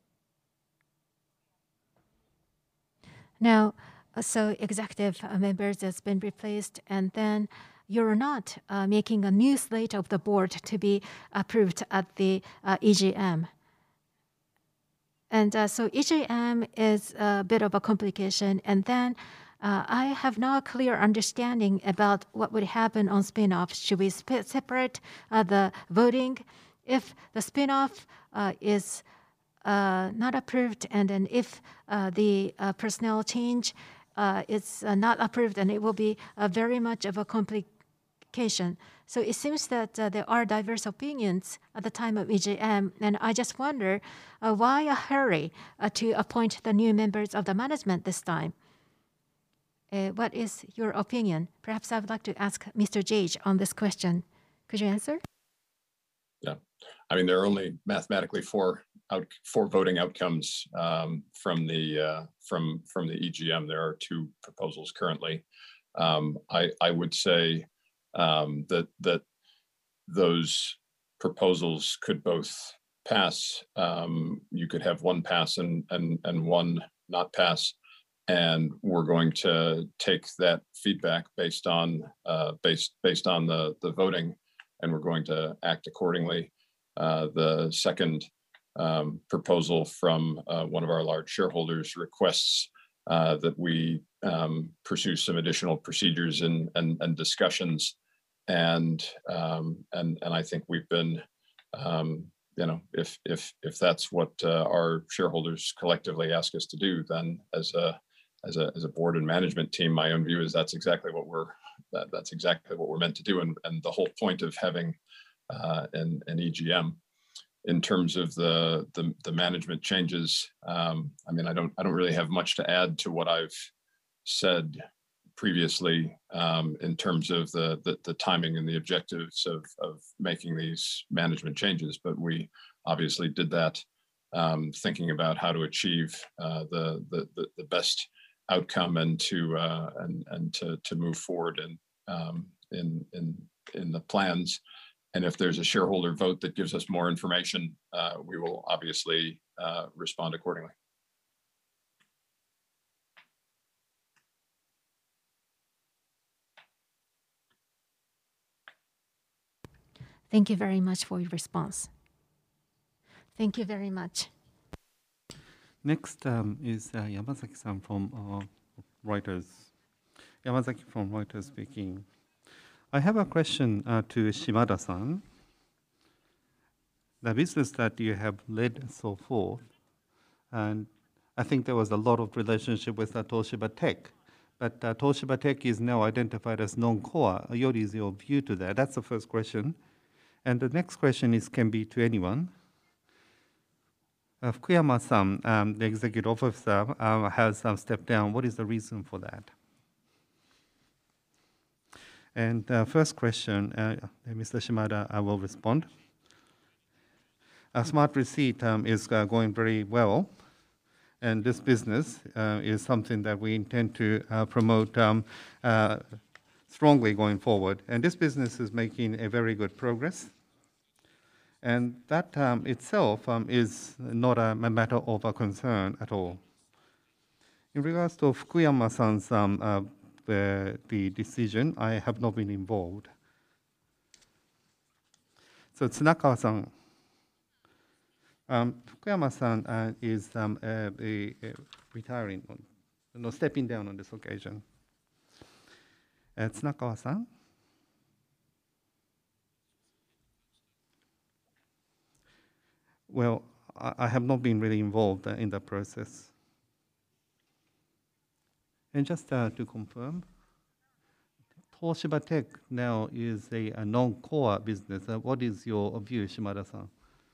Now, so executive members has been replaced, and then you're not uh, making a new slate of the board to be approved at the uh, E G M. And uh, so E G M is a bit of a complication, and then uh, I have no clear understanding about what would happen on spin-off. Should we sp- separate uh, the voting? If the spin-off uh, is uh, not approved, and then if uh, the uh, personnel change uh, is uh, not approved, then it will be uh, very much of a complication. So it seems that uh, there are diverse opinions at the time of E G M, and I just wonder uh, why a hurry uh, to appoint the new members of the management this time? Uh, what is your opinion? Perhaps I would like to ask Mister Jage on this question. Could you answer? Yeah, I mean, there are only mathematically four out four voting outcomes um, from the uh, from from the E G M. There are two proposals currently. Um, I I would say um, that that those proposals could both pass. Um, you could have one pass and and and one not pass. And we're going to take that feedback based on uh, based based on the the voting, and we're going to act accordingly. Uh, the second um, proposal from uh, one of our large shareholders requests uh, that we um, pursue some additional procedures and and, and discussions, and um, and and I think we've been um, you know, if if if that's what uh, our shareholders collectively ask us to do, then as a as a as a board and management team, my own view is that's exactly what we're that, that's exactly what we're meant to do, and and the whole point of having uh, an an E G M. In terms of the the, the management changes, um, I mean, I don't I don't really have much to add to what I've said previously um, in terms of the, the the timing and the objectives of of making these management changes. But we obviously did that um, thinking about how to achieve uh, the, the the the best outcome and to uh, and and to to move forward in um, in in in the plans. And if there's a shareholder vote that gives us more information, uh, we will obviously uh, respond accordingly. Thank you very much for your response. Thank you very much. Next um, is uh, Yamazaki-san from uh, Reuters. Yamazaki from Reuters speaking. I have a question uh, to Shimada-san. The business that you have led so forth, and I think there was a lot of relationship with uh, Toshiba Tech, but uh, Toshiba Tech is now identified as non-core. What is your view to that? That's the first question. And the next question is can be to anyone. Uh, Fukuyama-san, um, the executive officer, uh, has um, stepped down. What is the reason for that? And uh, first question, uh, Mister Shimada, I will respond. Uh, Smart Receipt um, is uh, going very well, and this business uh, is something that we intend to uh, promote um, uh, strongly going forward. And this business is making a very good progress. And that um, itself um, is not a matter of a concern at all. In regards to Fukuyama-san's um, uh, the, the decision, I have not been involved. So Tsunakawa-san, um, Fukuyama-san uh, is um, uh, a, a retiring, on, no, stepping down on this occasion. Uh, Tsunakawa-san? Well, I, I have not been really involved uh, in the process. And just uh, to confirm, Toshiba Tech now is a, a non-core business. Uh, what is your view, Shimada-san?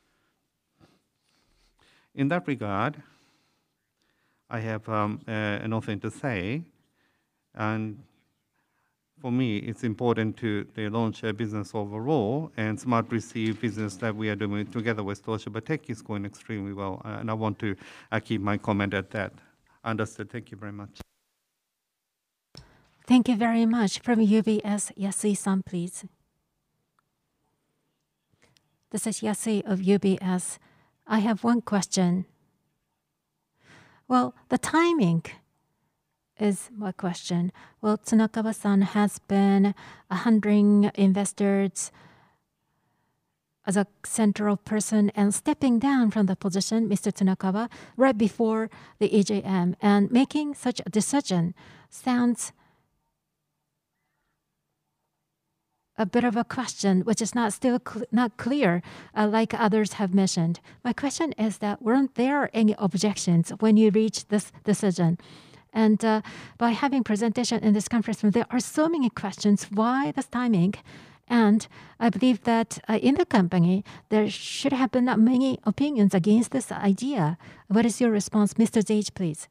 In that regard, I have um, uh, nothing to say. And for me, it's important to they launch a business overall, and Smart Receive business that we are doing together with Toshiba Tech is going extremely well. Uh, and I want to uh, keep my comment at that. Understood. Thank you very much. Thank you very much. From U B S, Yasui-san, please. This is Yasui of U B S. I have one question. Well, the timing is my question. Well, Tsunakawa-san has been handling investors as a central person and stepping down from the position, Mister Tsunakawa, right before the E G M. And making such a decision sounds a bit of a question, which is not still cl not clear, uh, like others have mentioned. My question is that weren't there any objections when you reached this decision? And uh, by having presentation in this conference room, there are so many questions. Why this timing? And I believe that uh, in the company, there should have been not many opinions against this idea. What is your response? Mister Zage, please.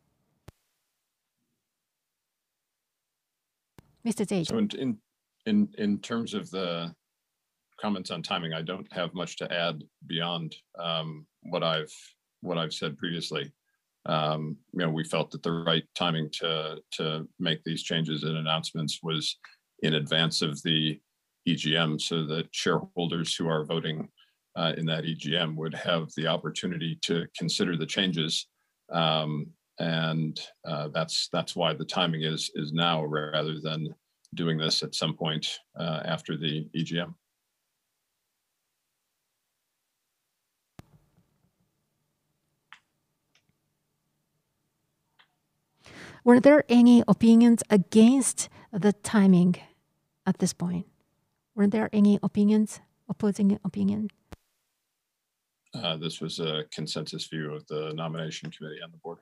Mister Zage. So in, in In, in terms of the comments on timing, I don't have much to add beyond um, what I've what I've said previously. Um, you know, we felt that the right timing to to make these changes and announcements was in advance of the E G M, so that shareholders who are voting uh, in that E G M would have the opportunity to consider the changes. Um, and uh, that's that's why the timing is is now rather than doing this at some point uh, after the E G M. Were there any opinions against the timing at this point? Were there any opinions, opposing opinion? Uh, this was a consensus view of the nomination committee and the board.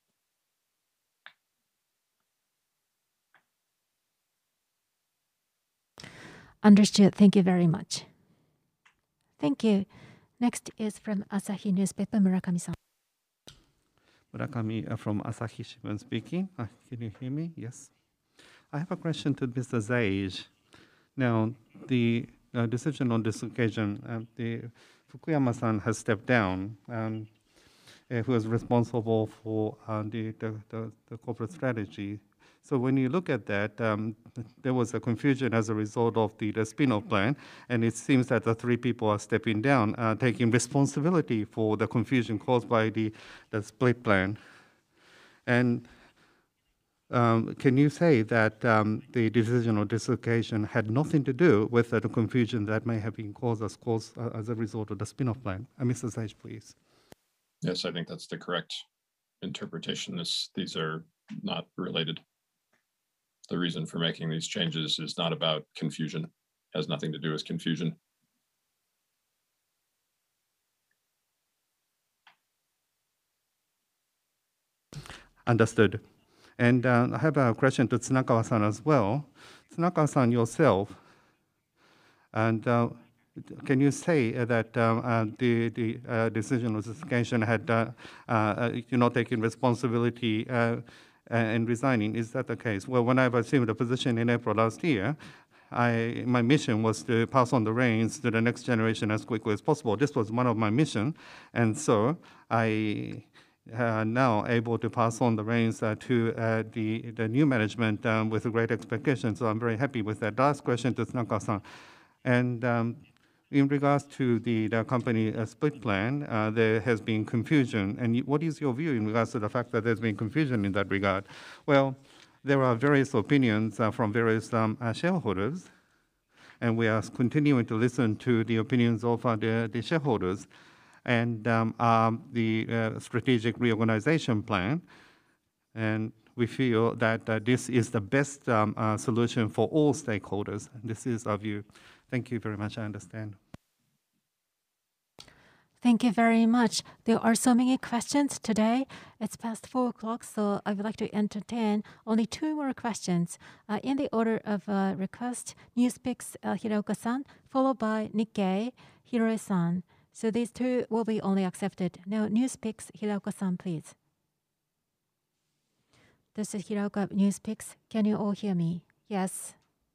Understood. Thank you very much. Thank you. Next is from Asahi Newspaper, Murakami-san. Murakami uh, from Asahi Shimbun speaking. Uh, can you hear me? Yes. I have a question to Mister Zeij. Now, the uh, decision on this occasion, uh, the Fukuyama-san has stepped down, um, uh, who is responsible for uh, the, the, the, the corporate strategy. So when you look at that, um, there was a confusion as a result of the, the spin-off plan, and it seems that the three people are stepping down, uh, taking responsibility for the confusion caused by the, the split plan. And um, can you say that um, the decision or dislocation had nothing to do with uh, the confusion that may have been caused as, caused, uh, as a result of the spin-off plan? Uh, Mister Zeij, please. Yes, I think that's the correct interpretation. This, these are not related. The reason for making these changes is not about confusion, it has nothing to do with confusion. Understood. And uh, I have a question to Tsunakawa-san as well. Tsunakawa-san yourself, and uh, can you say that um, uh, the, the uh, decision of dislocation had uh, uh, you're not taking responsibility uh, and resigning? Is that the case? Well, when I've assumed the position in April last year, I, my mission was to pass on the reins to the next generation as quickly as possible. This was one of my missions, and so I uh, now able to pass on the reins uh, to uh, the, the new management um, with a great expectation. So I'm very happy with that. Last question to Tsunakawa-san. And um, in regards to the, the company uh, split plan, uh, there has been confusion. And what is your view in regards to the fact that there's been confusion in that regard? Well, there are various opinions uh, from various um, uh, shareholders, and we are continuing to listen to the opinions of uh, the, the shareholders. And um, um, the uh, strategic reorganization plan, and we feel that uh, this is the best um, uh, solution for all stakeholders. This is our view. Thank you very much. I understand. Thank you very much. There are so many questions today. It's past four o'clock, so I would like to entertain only two more questions. Uh, in the order of uh, request, Newspeaks uh, Hiraoka-san, followed by Nikkei, Hiroe-san. So these two will be only accepted. Now, Newspeaks Hiraoka-san, please. This is Hiraoka Newspeaks. Can you all hear me? Yes.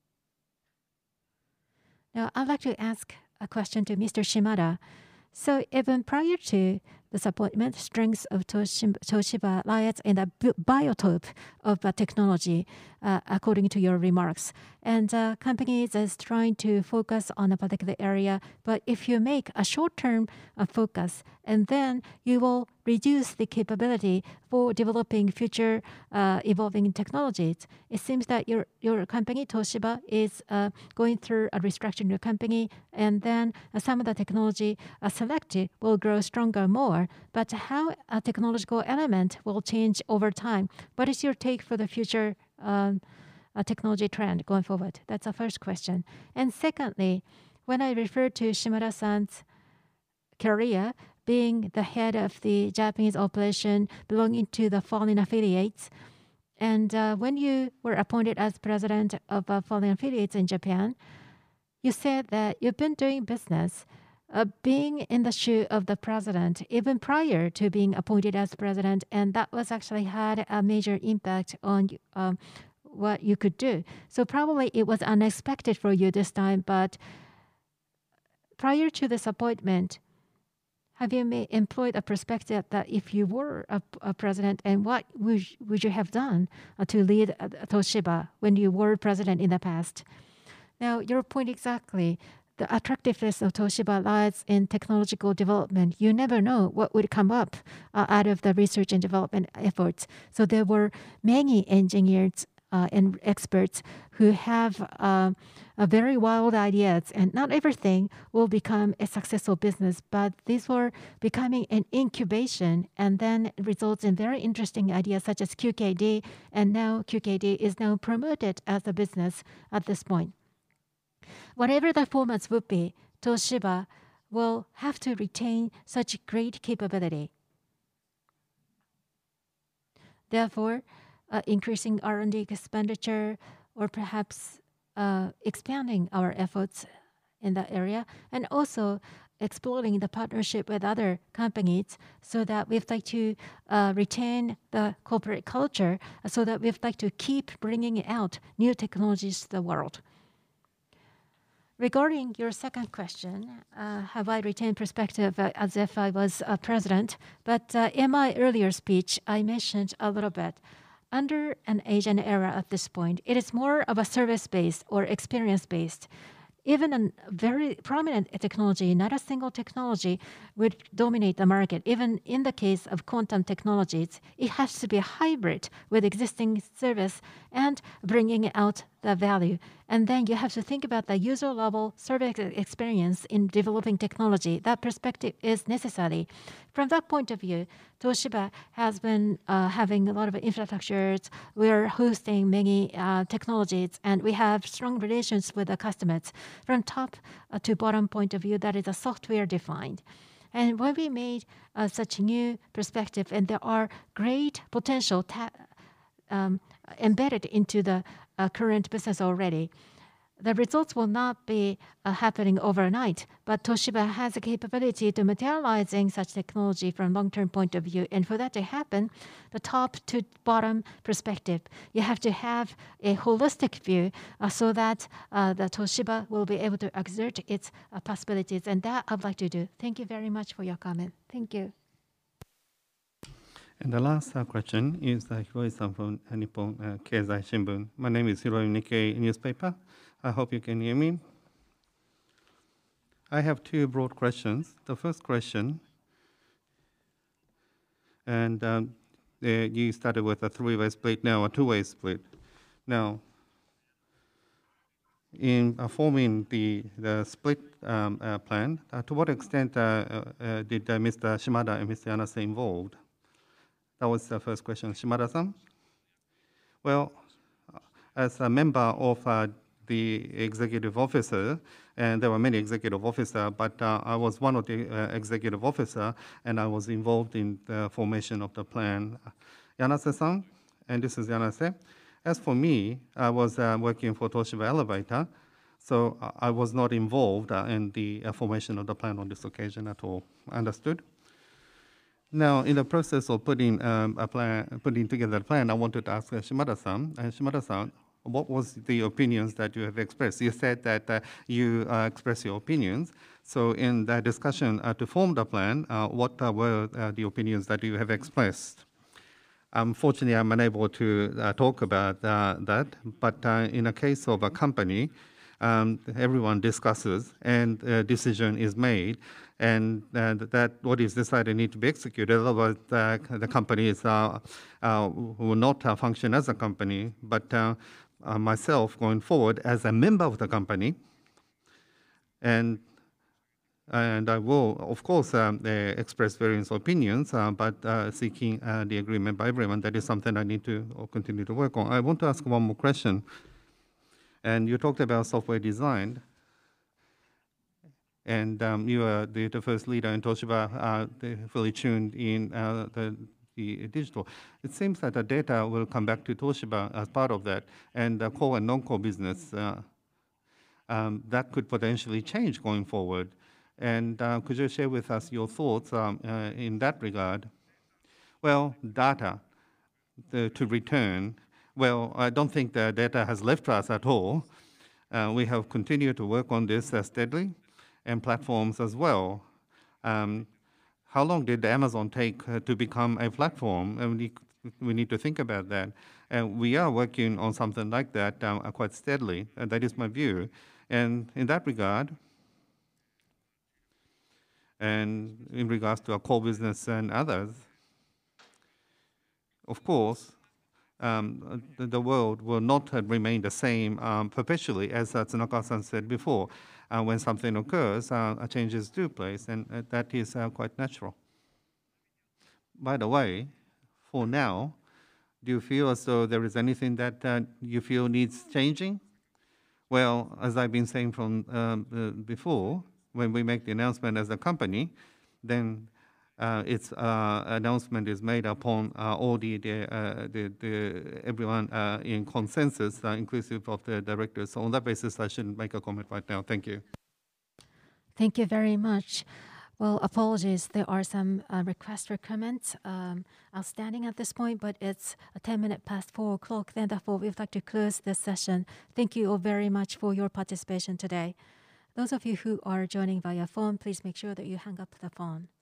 Now, I'd like to ask a question to Mister Shimada. So even prior to this appointment, strengths of Toshiba, Toshiba lies in the biotope of uh, technology, uh, according to your remarks. And uh, companies is trying to focus on a particular area, but if you make a short-term uh, focus, and then you will reduce the capability for developing future uh, evolving technologies. It seems that your your company, Toshiba, is uh, going through a restructuring your company, and then uh, some of the technology uh, selected will grow stronger more. But how a technological element will change over time? What is your take for the future um, uh, technology trend going forward? That's the first question. And secondly, when I refer to Shimada-san's career, being the head of the Japanese operation belonging to the foreign affiliates. And uh, when you were appointed as president of uh, foreign affiliates in Japan, you said that you've been doing business, uh, being in the shoe of the president, even prior to being appointed as president, and that was actually had a major impact on um, what you could do. So probably it was unexpected for you this time, but prior to this appointment, have you may employed a perspective that if you were a, a president, and what would, would you have done uh, to lead uh, Toshiba when you were president in the past? Now, your point exactly. The attractiveness of Toshiba lies in technological development. You never know what would come up uh, out of the research and development efforts. So there were many engineers uh, and experts who have uh, a very wild ideas, and not everything will become a successful business, but these were becoming an incubation and then results in very interesting ideas such as Q K D, and now Q K D is now promoted as a business at this point. Whatever the formats would be, Toshiba will have to retain such great capability. Therefore, uh, increasing R and D expenditure or perhaps uh, expanding our efforts in that area, and also exploring the partnership with other companies so that we'd like to uh, retain the corporate culture, so that we'd like to keep bringing out new technologies to the world. Regarding your second question, uh, have I retained perspective uh, as if I was a president? But uh, in my earlier speech, I mentioned a little bit. Under an Asian era at this point, it is more of a service-based or experience-based. Even a very prominent technology, not a single technology, would dominate the market. Even in the case of quantum technologies, it has to be a hybrid with existing service and bringing out the value. And then you have to think about the user level service experience in developing technology. That perspective is necessary. From that point of view, Toshiba has been uh, having a lot of infrastructures. We're hosting many uh, technologies, and we have strong relations with the customers. From top uh, to bottom point of view, that is a software defined. And when we made uh, such a new perspective, and there are great potential ta- um, embedded into the uh, current business already, the results will not be uh, happening overnight, but Toshiba has a capability to materializing such technology from long-term point of view. And for that to happen, the top to bottom perspective, you have to have a holistic view uh, so that uh, the Toshiba will be able to exert its uh, possibilities. And that I'd like to do. Thank you very much for your comment. Thank you. And the last uh, question is uh, Hiroi-san from uh, Nippon uh, Keizai Shimbun. My name is Hiroi, Nikkei newspaper. I hope you can hear me. I have two broad questions. The first question, and um, uh, you started with a three-way split, now a two-way split. Now, in uh, forming the, the split um, uh, plan, uh, to what extent uh, uh, did uh, Mister Shimada and Mister Yanase involved? That was the first question. Shimada-san? Well, as a member of uh, the executive officer, and there were many executive officers, but uh, I was one of the uh, executive officer, and I was involved in the formation of the plan. Yanase-san, and this is Yanase. As for me, I was uh, working for Toshiba Elevator, so I was not involved uh, in the uh, formation of the plan on this occasion at all. Understood? Now, in the process of putting um, a plan, putting together a plan, I wanted to ask uh, Shimada-san. And Shimada-san, what was the opinions that you have expressed? You said that uh, you uh, express your opinions. So in that discussion uh, to form the plan, uh, what uh, were uh, the opinions that you have expressed? Unfortunately, I'm unable to uh, talk about uh, that, but uh, in a case of a company, um, everyone discusses and a decision is made, and uh, that what is decided need to be executed. Otherwise, uh, the company is, uh, uh, will not uh, function as a company. But uh, uh, myself, going forward as a member of the company, and and I will, of course, um, uh, express various opinions, uh, but uh, seeking uh, the agreement by everyone, that is something I need to continue to work on. I want to ask one more question. And you talked about software design. And um, you are the, the first leader in Toshiba, uh, fully tuned in uh, the, the digital. It seems that the data will come back to Toshiba as part of that, and the core and non-core business, uh, um, that could potentially change going forward. And uh, could you share with us your thoughts um, uh, in that regard? Well, data the, to return. Well, I don't think the data has left us at all. Uh, we have continued to work on this uh, steadily, and platforms as well. Um, how long did Amazon take uh, to become a platform? And we, we need to think about that. And we are working on something like that um, quite steadily, and that is my view. And in that regard, and in regards to our core business and others, of course, um, the, the world will not remain the same um, perpetually, as uh, Tsunaka-san said before. Uh, when something occurs, uh, changes do place, and uh, that is uh, quite natural. By the way, for now, do you feel as though there is anything that uh, you feel needs changing? Well, as I've been saying from um, uh, before, when we make the announcement as a company, then uh, its uh, announcement is made upon uh, all the, the, uh, the, the everyone uh, in consensus, uh, inclusive of the directors. So on that basis, I shouldn't make a comment right now. Thank you. Thank you very much. Well, apologies. There are some uh, requests for comments um, outstanding at this point, but it's a ten minute past four o'clock. Then, therefore, we would like to close this session. Thank you all very much for your participation today. Those of you who are joining via phone, please make sure that you hang up the phone.